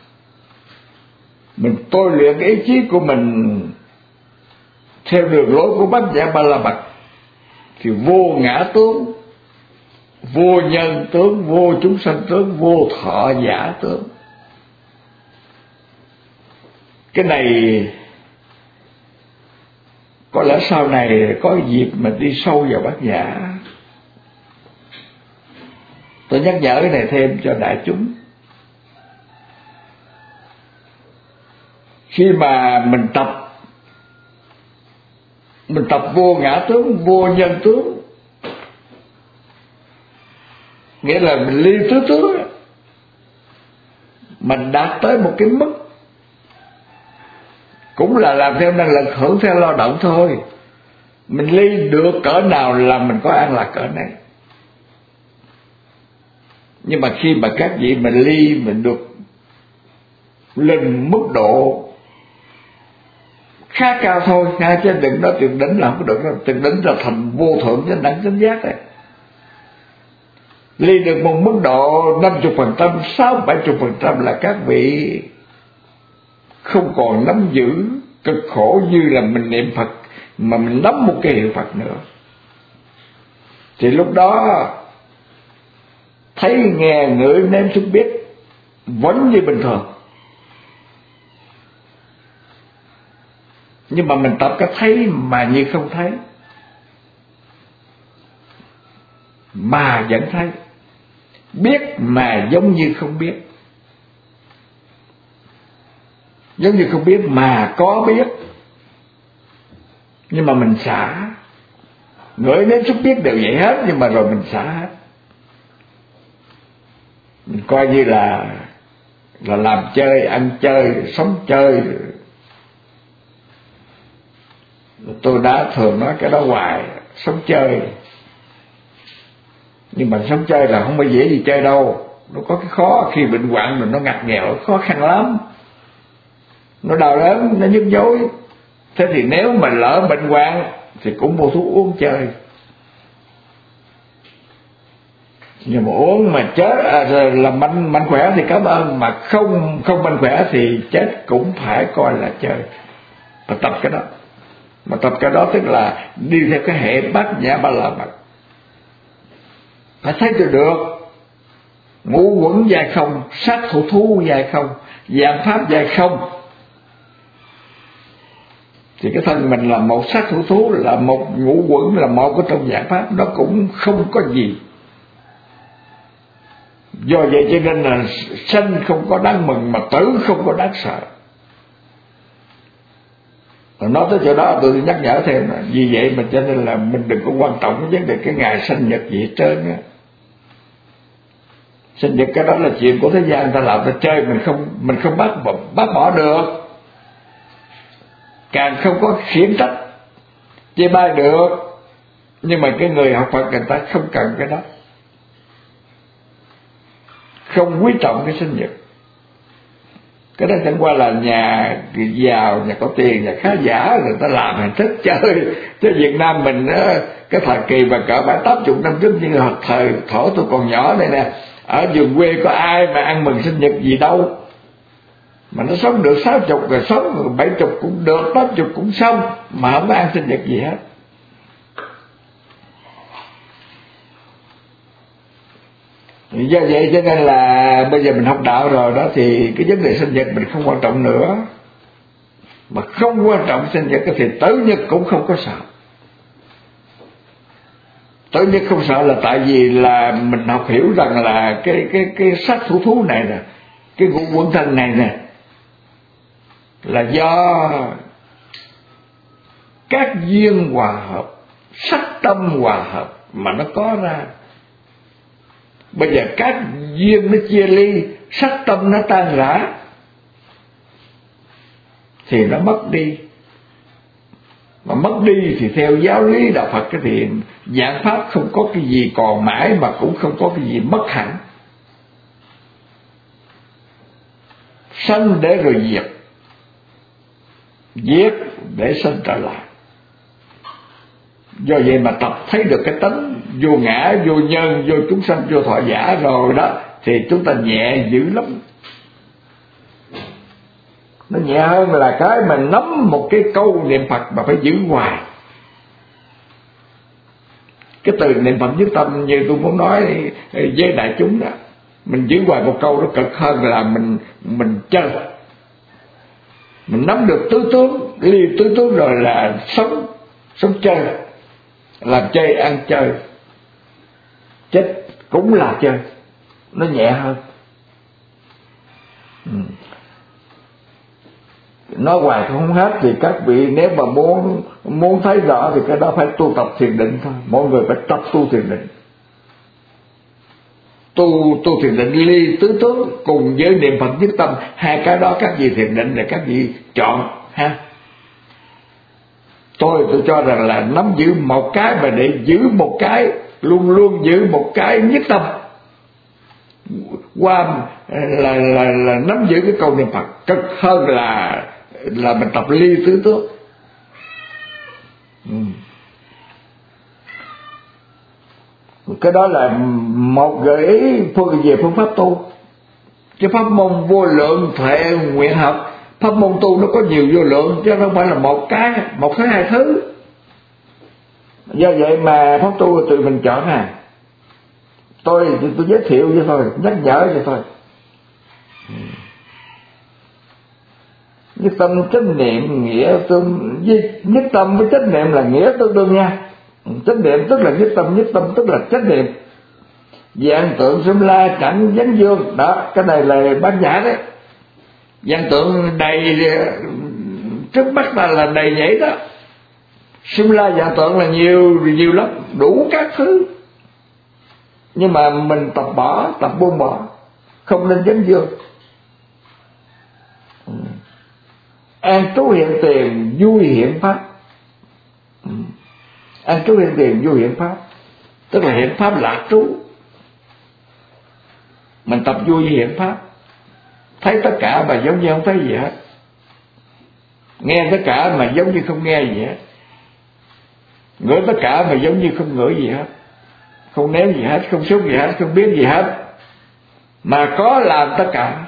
mình tôi luyện cái ý chí của mình theo đường lối của Bát Nhã Ba La Mật thì vô ngã tướng, vô nhân tướng, vô chúng sanh tướng, vô thọ giả tướng. Cái này có lẽ sau này có dịp mà đi sâu vào Bát Nhã, tôi nhắc nhở cái này thêm cho đại chúng. Khi mà mình tập vô ngã tướng, vô nhân tướng, nghĩa là mình ly tứ tướng, mình đạt tới một cái mức cũng là làm theo năng lực, hưởng theo lao động thôi. Mình ly được cỡ nào là mình có an lạc cỡ này. Nhưng mà khi mà các vị mình ly, mình được lên mức độ khá cao thôi ha, chứ đừng nói tuyệt đỉnh là không có được đâu. Tuyệt đỉnh là thành vô thượng chánh đẳng chánh giác đấy. Ly được một mức độ 50%, 60-70% là các vị không còn nắm giữ cực khổ như là mình niệm Phật, mà mình nắm một cái hiệu Phật nữa. Thì lúc đó thấy nghe ngửi nếm xúc biết vẫn như bình thường. Nhưng mà mình tập cái thấy mà như không thấy, mà vẫn thấy, biết mà giống như không biết, giống như không biết mà có biết. Nhưng mà mình xả, ngửi nếm xúc biết đều vậy hết, nhưng mà rồi mình xả hết. Mình coi như là làm chơi, ăn chơi, sống chơi. Tôi đã thường nói cái đó hoài, sống chơi. Nhưng mà sống chơi là không bao dễ gì chơi đâu. Nó có cái khó, khi bệnh hoạn rồi nó ngặt nghèo, khó khăn lắm, nó đau đớn, nó nhức nhối. Thế thì nếu mà lỡ bệnh hoạn thì cũng mua thuốc uống chơi. Nhưng mà uống mà chết là mạnh khỏe thì cảm ơn, mà không mạnh khỏe thì chết cũng phải coi là chơi. Mà tập cái đó, mà tập cái đó tức là đi theo cái hệ Bát Nhã Ba La Mật. Phải thấy được ngũ quẩn dài không, sát thủ thú dài không, dạng pháp dài không. Thì cái thân mình là một sát thủ thú, là một ngũ quẩn, là một cái trong dạng pháp, nó cũng không có gì. Do vậy cho nên là sanh không có đáng mừng, mà tử không có đáng sợ. Nói tới chỗ đó tôi nhắc nhở thêm là vì vậy mà cho nên là mình đừng có quan trọng cái vấn đề cái ngày sinh nhật gì hết trơn á. Sinh nhật cái đó là chuyện của thế gian, ta làm ta chơi, mình không bác bỏ được, càng không có khiển trách chê bai được. Nhưng mà cái người học Phật người ta không cần cái đó, không quý trọng cái sinh nhật. Cái đó chẳng qua là nhà giàu, nhà có tiền, nhà khá giả người ta làm hành thích chơi. Chứ Việt Nam mình cái thời kỳ mà cỡ 70-80 năm trước, như thời thổ tôi còn nhỏ đây nè, ở vùng quê có ai mà ăn mừng sinh nhật gì đâu. Mà nó sống được 60 rồi, sống 70 cũng được, 80 cũng xong, mà không có ăn sinh nhật gì hết. Do vậy cho nên là bây giờ mình học đạo rồi đó, thì cái vấn đề sinh nhật mình không quan trọng nữa. Mà không quan trọng sinh nhật thì tử nhật cũng không có sợ. Tử nhật không sợ là tại vì là mình học hiểu rằng là cái sát thủ thú này nè, cái ngũ quẩn thân này nè, là do các duyên hòa hợp, sắc tâm hòa hợp mà nó có ra. Bây giờ các duyên nó chia ly, sắc tâm nó tan rã, thì nó mất đi. Mà mất đi thì theo giáo lý đạo Phật cái thì dạng pháp không có cái gì còn mãi, mà cũng không có cái gì mất hẳn. sanh để rồi diệt, giết để sanh trở lại. Do vậy mà tập thấy được cái tánh vô ngã, vô nhân, vô chúng sanh, vô thọ giả rồi đó, thì chúng ta nhẹ dữ lắm. Nó nhẹ hơn là cái mình nắm một cái câu niệm Phật mà phải giữ hoài. Cái từ niệm Phật nhất tâm như tôi muốn nói với đại chúng đó, mình giữ hoài một câu nó cực hơn là mình chơi. Mình nắm được tứ tướng, ly tứ tướng rồi là sống chơi, làm chơi ăn chơi, chết cũng là chơi, nó nhẹ hơn. Nói hoài không hết thì các vị nếu mà muốn thấy rõ thì cái đó phải tu tập thiền định thôi. Mọi người phải tập tu thiền định. Tu thiền định ly tứ tướng cùng với niệm Phật nhất tâm, hai cái đó các vị thiền định để các vị chọn ha. Tôi cho rằng là nắm giữ một cái mà để giữ một cái, luôn luôn giữ một cái nhất tâm, qua là nắm giữ cái câu niệm Phật cực hơn là mình tập ly tứ tướng. Cái đó là một gợi ý về phương pháp tu. Cái pháp môn vô lượng thệ nguyện học, pháp môn tu nó có nhiều vô lượng chứ không phải là một thứ hai thứ. Do vậy mà pháp tu tự mình chọn à. Tôi giới thiệu vậy thôi, nhắc nhở vậy thôi. Nhất tâm chánh niệm nghĩa tương, nhất tâm với chánh niệm là nghĩa tương đương nha. Chánh niệm tức là nhất tâm tức là chánh niệm. Dạng tượng xâm la cảnh vấn dương đó, cái này là Bát Nhã đấy. Dạng tượng đầy trước mắt ta là đầy nhảy đó. Xâm la dạng tượng là nhiều lắm, đủ các thứ. Nhưng mà mình tập buông bỏ, không nên vấn dương. An trú hiện tiền vui hiện pháp. An trú hiện tiền vui hiện pháp tức là hiện pháp lạc trú. Mình tập vui hiện pháp, thấy tất cả mà giống như không thấy gì hết, nghe tất cả mà giống như không nghe gì hết, ngửi tất cả mà giống như không ngửi gì hết, không nếm gì hết, không xúc gì hết, không biết gì hết, mà có làm tất cả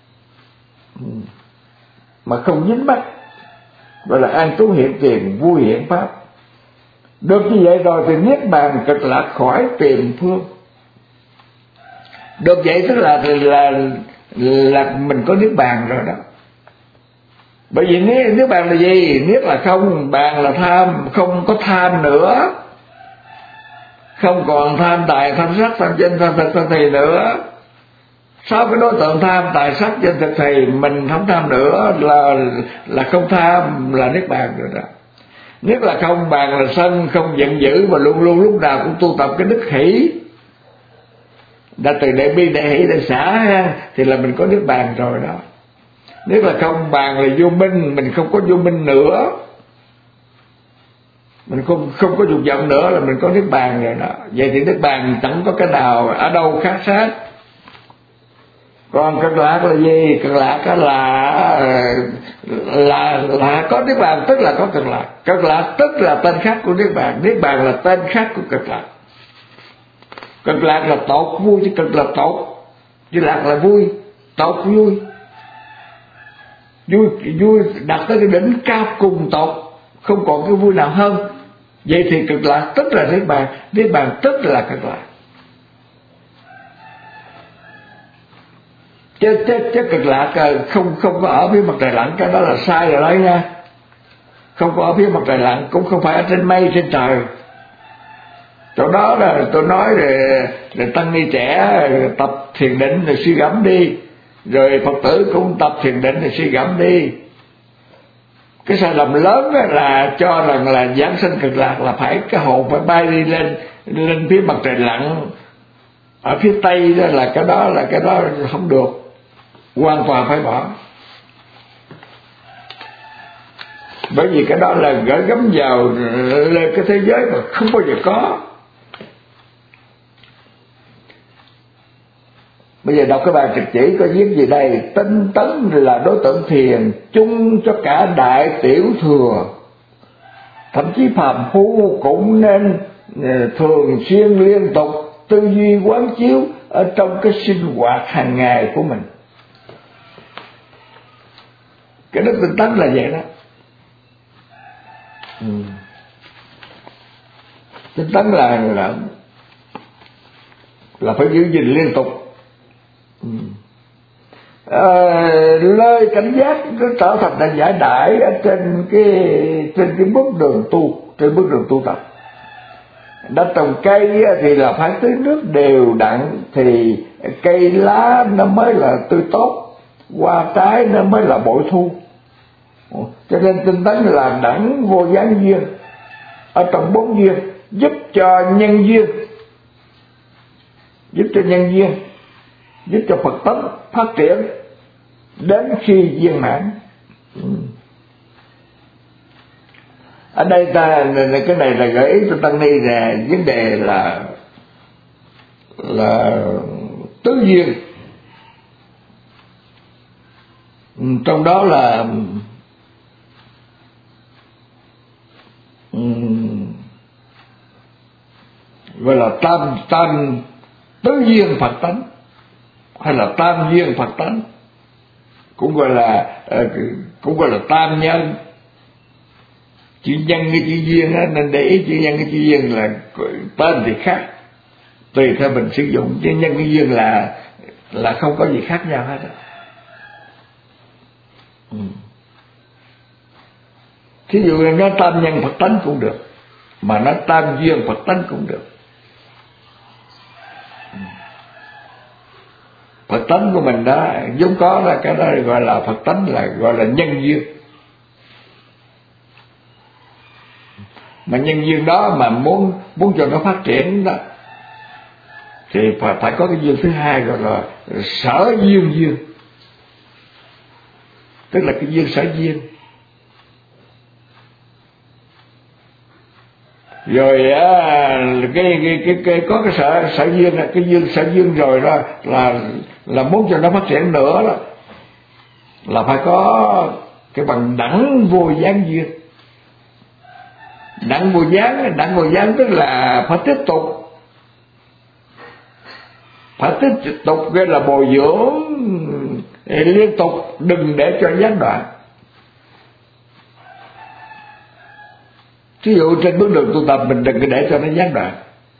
mà không dính mắc, gọi là an trú hiện tiền vui hiện pháp. Được như vậy rồi thì niết bàn cực lạc khỏi tìm phương. Được vậy tức là mình có niết bàn rồi đó. Bởi vì niết bàn là gì? Niết là không, bàn là tham, không có tham nữa, không còn tham tài, tham sắc, tham danh, tham thực, tham thì nữa. Sau cái đối tượng tham tài sắc danh thực thì mình không tham nữa, là không tham, là niết bàn rồi đó. Niết là không, bàn là sân, không giận dữ, mà luôn luôn lúc nào cũng tu tập cái đức hỷ. Đã từ đại bi đại hỷ đại xả thì là mình có niết bàn rồi đó. Niết là không, bàn là vô minh, mình không có vô minh nữa, mình không có dục vọng nữa, là mình có niết bàn rồi đó. Vậy thì niết bàn chẳng có cái nào ở đâu khác sát. Còn cực lạc là gì? Cực lạc là có niết bàn tức là có cực lạc. Cực lạc tức là tên khác của niết bàn, niết bàn là tên khác của cực lạc. Cực lạc là tột vui chứ cực là tột, chứ lạc là vui, tột vui. Vui đặt tới cái đỉnh cao cùng tột, không còn cái vui nào hơn. Vậy thì cực lạc tức là niết bàn tức là cực lạc. Chứ cực lạc không có ở phía mặt trời lặn, cái đó là sai rồi đấy nha. Không có ở phía mặt trời lặn, cũng không phải ở trên mây trên trời. Chỗ đó là tôi nói để tăng ni trẻ tập thiền định rồi suy gẫm đi, rồi Phật tử cũng tập thiền định rồi suy gẫm đi. Cái sai lầm lớn là cho rằng là giảng sanh cực lạc là phải cái hồn phải bay đi lên phía mặt trời lặn ở phía tây, đó là cái đó không được, hoàn toàn phải bỏ. Bởi vì cái đó là gửi gắm vào cái thế giới mà không bao giờ có. Bây giờ đọc cái bài trực chỉ có viết gì đây: tinh tấn là đối tượng thiền chung cho cả đại tiểu thừa, thậm chí phàm phu cũng nên thường xuyên liên tục tư duy quán chiếu ở trong cái sinh hoạt hàng ngày của mình. Cái đức tinh tấn là vậy đó. Tinh tấn là phải giữ gìn liên tục. Lời cảnh giác nó trở thành là giải đãi ở trên cái bước đường tu tập. Đã trồng cây thì là phải tưới nước đều đặn thì cây lá nó mới là tươi tốt, hoa trái nó mới là bội thu. Cho nên tinh tấn là đẳng vô gián duyên ở trong 4 duyên, giúp cho nhân duyên, giúp cho Phật tánh phát triển đến khi viên mãn. Ở đây cái này là gợi ý cho tăng ni là vấn đề là tứ duyên, trong đó là gọi là tam tứ duyên Phật tánh, hay là tam duyên Phật tánh, cũng gọi là tam nhân. Chữ nhân cái chữ duyên á, nên để ý chữ nhân cái chữ duyên là tên thì khác, tùy theo mình sử dụng, chứ nhân cái duyên là không có gì khác nhau hết á. Thí dụ như nó tam nhân Phật tánh cũng được, mà nó tam duyên Phật tánh cũng được. Phật tánh của mình đó vốn có là cái đó gọi là Phật tánh, là gọi là nhân duyên. Mà nhân duyên đó mà muốn cho nó phát triển đó thì phải có cái duyên thứ hai, gọi là sở duyên, tức là cái duyên sở duyên. Rồi cái có cái sở duyên, cái duyên sở duyên rồi đó là muốn cho nó phát triển nữa đó là phải có cái bằng đẳng vô gián duyên. Đẳng vô gián tức là phải tiếp tục gọi là bồi dưỡng liên tục, đừng để cho gián đoạn. Ví dụ trên bước đường tu tập mình đừng để cho nó gián đoạn.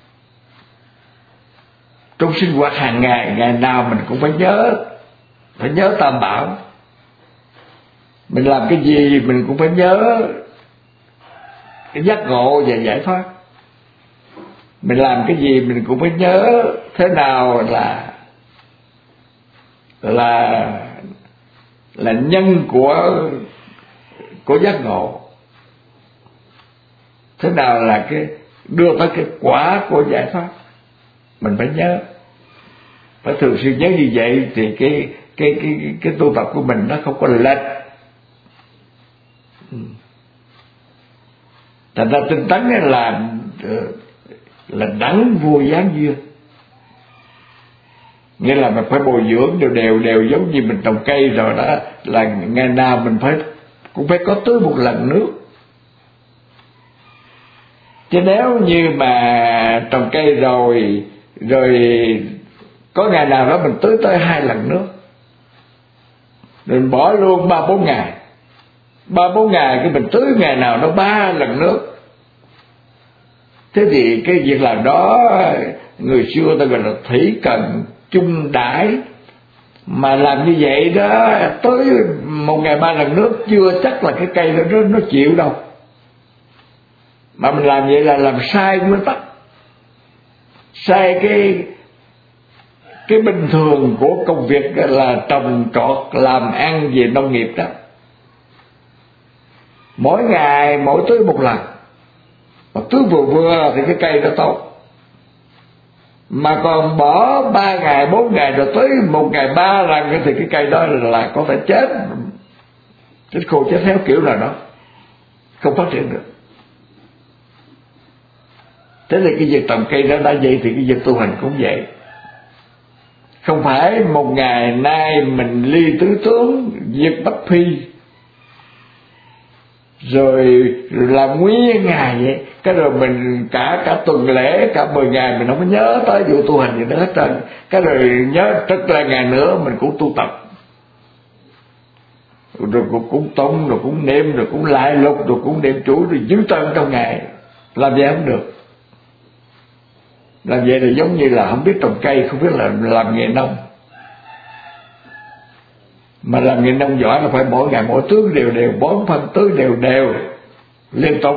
Trong sinh hoạt hàng ngày, ngày nào mình cũng phải nhớ Tam Bảo. Mình làm cái gì mình cũng phải nhớ cái giác ngộ và giải thoát. Mình làm cái gì mình cũng phải nhớ thế nào là nhân của giác ngộ, thế nào là cái đưa tới cái quả của giải thoát. Mình phải nhớ, phải thường xuyên nhớ như vậy thì cái tu tập của mình nó không có lệch. Thành ra tinh tấn là đẳng vô gián duyên, nghĩa là mình phải bồi dưỡng đều giống như mình trồng cây rồi đó, là ngày nào mình cũng phải có tưới một lần nước. Chứ nếu như mà trồng cây rồi có ngày nào đó mình tưới tới 2 lần nước, mình bỏ luôn 3-4 ngày, 3-4 ngày cái mình tưới ngày nào nó 3 lần nước. Thế thì cái việc làm đó người xưa ta gọi là thủy cần chung đãi. Mà làm như vậy đó, tới 1 ngày 3 lần nước chưa chắc là cái cây nó chịu đâu. Mà mình làm vậy là làm sai nguyên tắc, sai cái bình thường của công việc là trồng trọt làm ăn về nông nghiệp đó. Mỗi ngày mỗi tưới 1 lần, mà tưới vừa thì cái cây nó tốt. Mà còn bỏ 3 ngày 4 ngày rồi tới 1 ngày 3 lần thì cái cây đó là có thể chết khô chết héo kiểu nào đó, không phát triển được. Thế thì cái việc trồng cây đó đã vậy thì cái việc tu hành cũng vậy. Không phải một ngày nay mình ly tứ tướng diệt bất phi rồi làm nguyên ngày vậy, cái rồi mình cả tuần lễ, cả 10 ngày mình không có nhớ tới vụ tu hành gì nữa hết trơn. Cái rồi nhớ tức là ngày nữa mình cũng tu tập, rồi cũng tụng, rồi cũng niệm, rồi cũng lại lục, rồi cũng niệm chủ, rồi giữ trơn trong ngày. Làm vậy không được. Làm vậy là giống như là không biết trồng cây, không biết là làm nghề nông. Mà làm nghề nông giỏi là phải mỗi ngày mỗi tưới đều, bón phân tưới đều liên tục,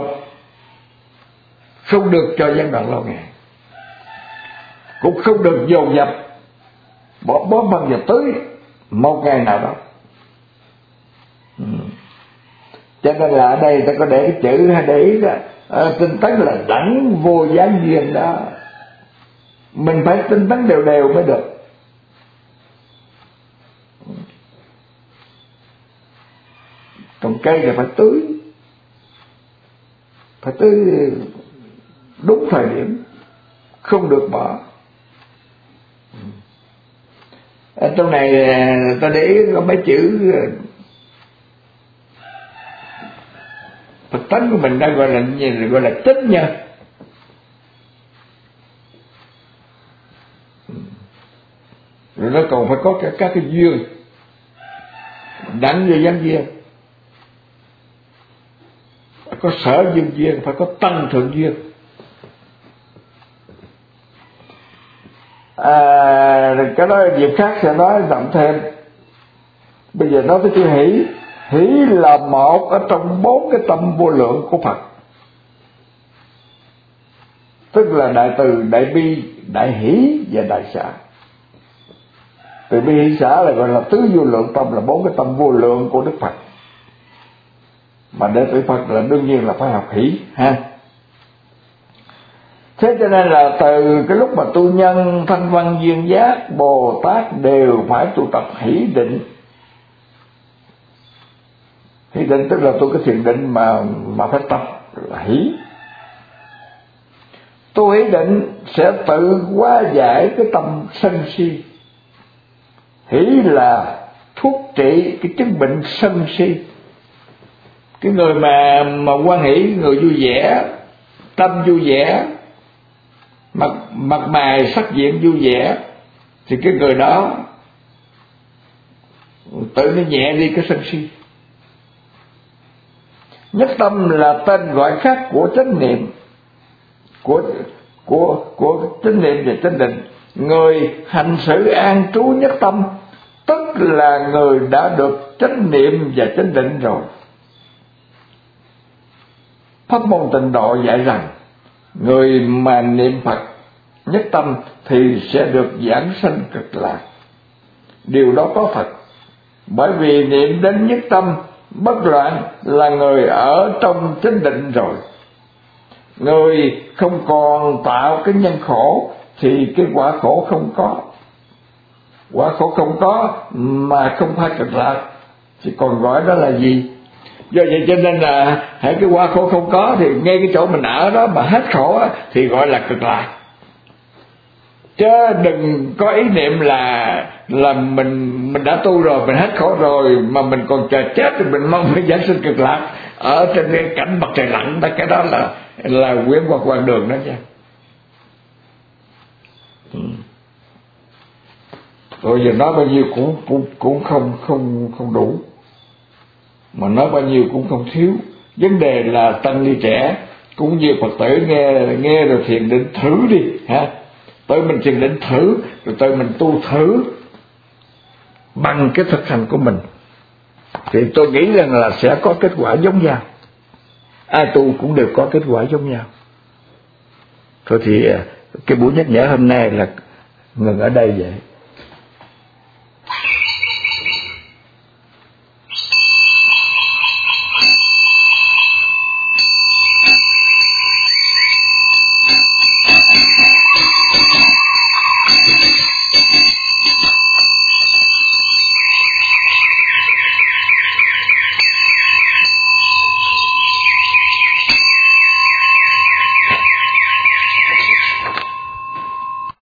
không được cho gián đoạn lâu ngày, cũng không được dồn dập bón phân và tưới một ngày nào đó. Cho nên là ở đây ta có để cái chữ hay để ý đó, tinh tấn là đẳng vô gián duyên đó. Mình phải tinh tấn đều mới được. Trồng cây là phải tưới đúng thời điểm, không được bỏ. Ở trong này ta để ý có mấy chữ Phật tánh của mình đang gọi là chánh nhân. Rồi nó còn phải có các cái duyên, đẳng về danh duyên, phải có sở duyên duyên, phải có tăng thượng duyên. Cái đó việc khác sẽ nói rộng thêm. Bây giờ nói tới chữ hỷ. Hỷ là một ở trong 4 cái tâm vô lượng của Phật, tức là đại từ, đại bi, đại hỷ và đại xả. Từ bi hỷ xả là gọi là tứ vô lượng tâm, là 4 cái tâm vô lượng của Đức Phật. Mà đệ tử Phật là đương nhiên là phải học hỷ ha. Thế cho nên là từ cái lúc mà tu nhân, thanh văn, duyên giác, Bồ Tát đều phải tu tập hỷ định. Hỷ định tức là tu cái thiền định mà phải tập là hỷ. Tu hỷ định sẽ tự hóa giải cái tâm sân si. Hỷ là thuốc trị cái chứng bệnh sân si. Cái người mà hoan hỷ, người vui vẻ, tâm vui vẻ, mặt mày sắc diện vui vẻ, thì cái người đó tự nó nhẹ đi cái sân si. Nhất tâm là tên gọi khác của chánh niệm, của chánh niệm và chánh định. Người hành xử an trú nhất tâm tức là người đã được chánh niệm và chánh định rồi. Pháp môn Tịnh Độ dạy rằng người mà niệm Phật nhất tâm thì sẽ được giảng sanh cực lạc. Điều đó có thật, bởi vì niệm đến nhất tâm bất loạn là người ở trong chánh định rồi. Người không còn tạo cái nhân khổ thì cái quả khổ không có. Quả khổ không có mà không phải cực lạc thì còn gọi đó là gì? Do vậy cho nên là hãy cái quả khổ không có thì ngay cái chỗ mình ở đó mà hết khổ á, thì gọi là cực lạc. Chứ đừng có ý niệm là mình đã tu rồi, mình hết khổ rồi mà mình còn chờ chết thì mình mong phải giảng sinh cực lạc ở trên cái cảnh mặt trời lặn đó. Cái đó là quyển hoặc quan đường đó nha. Rồi giờ nói bao nhiêu cũng không đủ, mà nói bao nhiêu cũng không thiếu. Vấn đề là tăng ni trẻ cũng như Phật tử nghe rồi thiền định thử đi ha. Tự mình thiền định thử, rồi tự mình tu thử bằng cái thực hành của mình, thì tôi nghĩ rằng là sẽ có kết quả giống nhau. Ai tu cũng đều có kết quả giống nhau. Thôi thì cái buổi nhắc nhở hôm nay là ngừng ở đây vậy.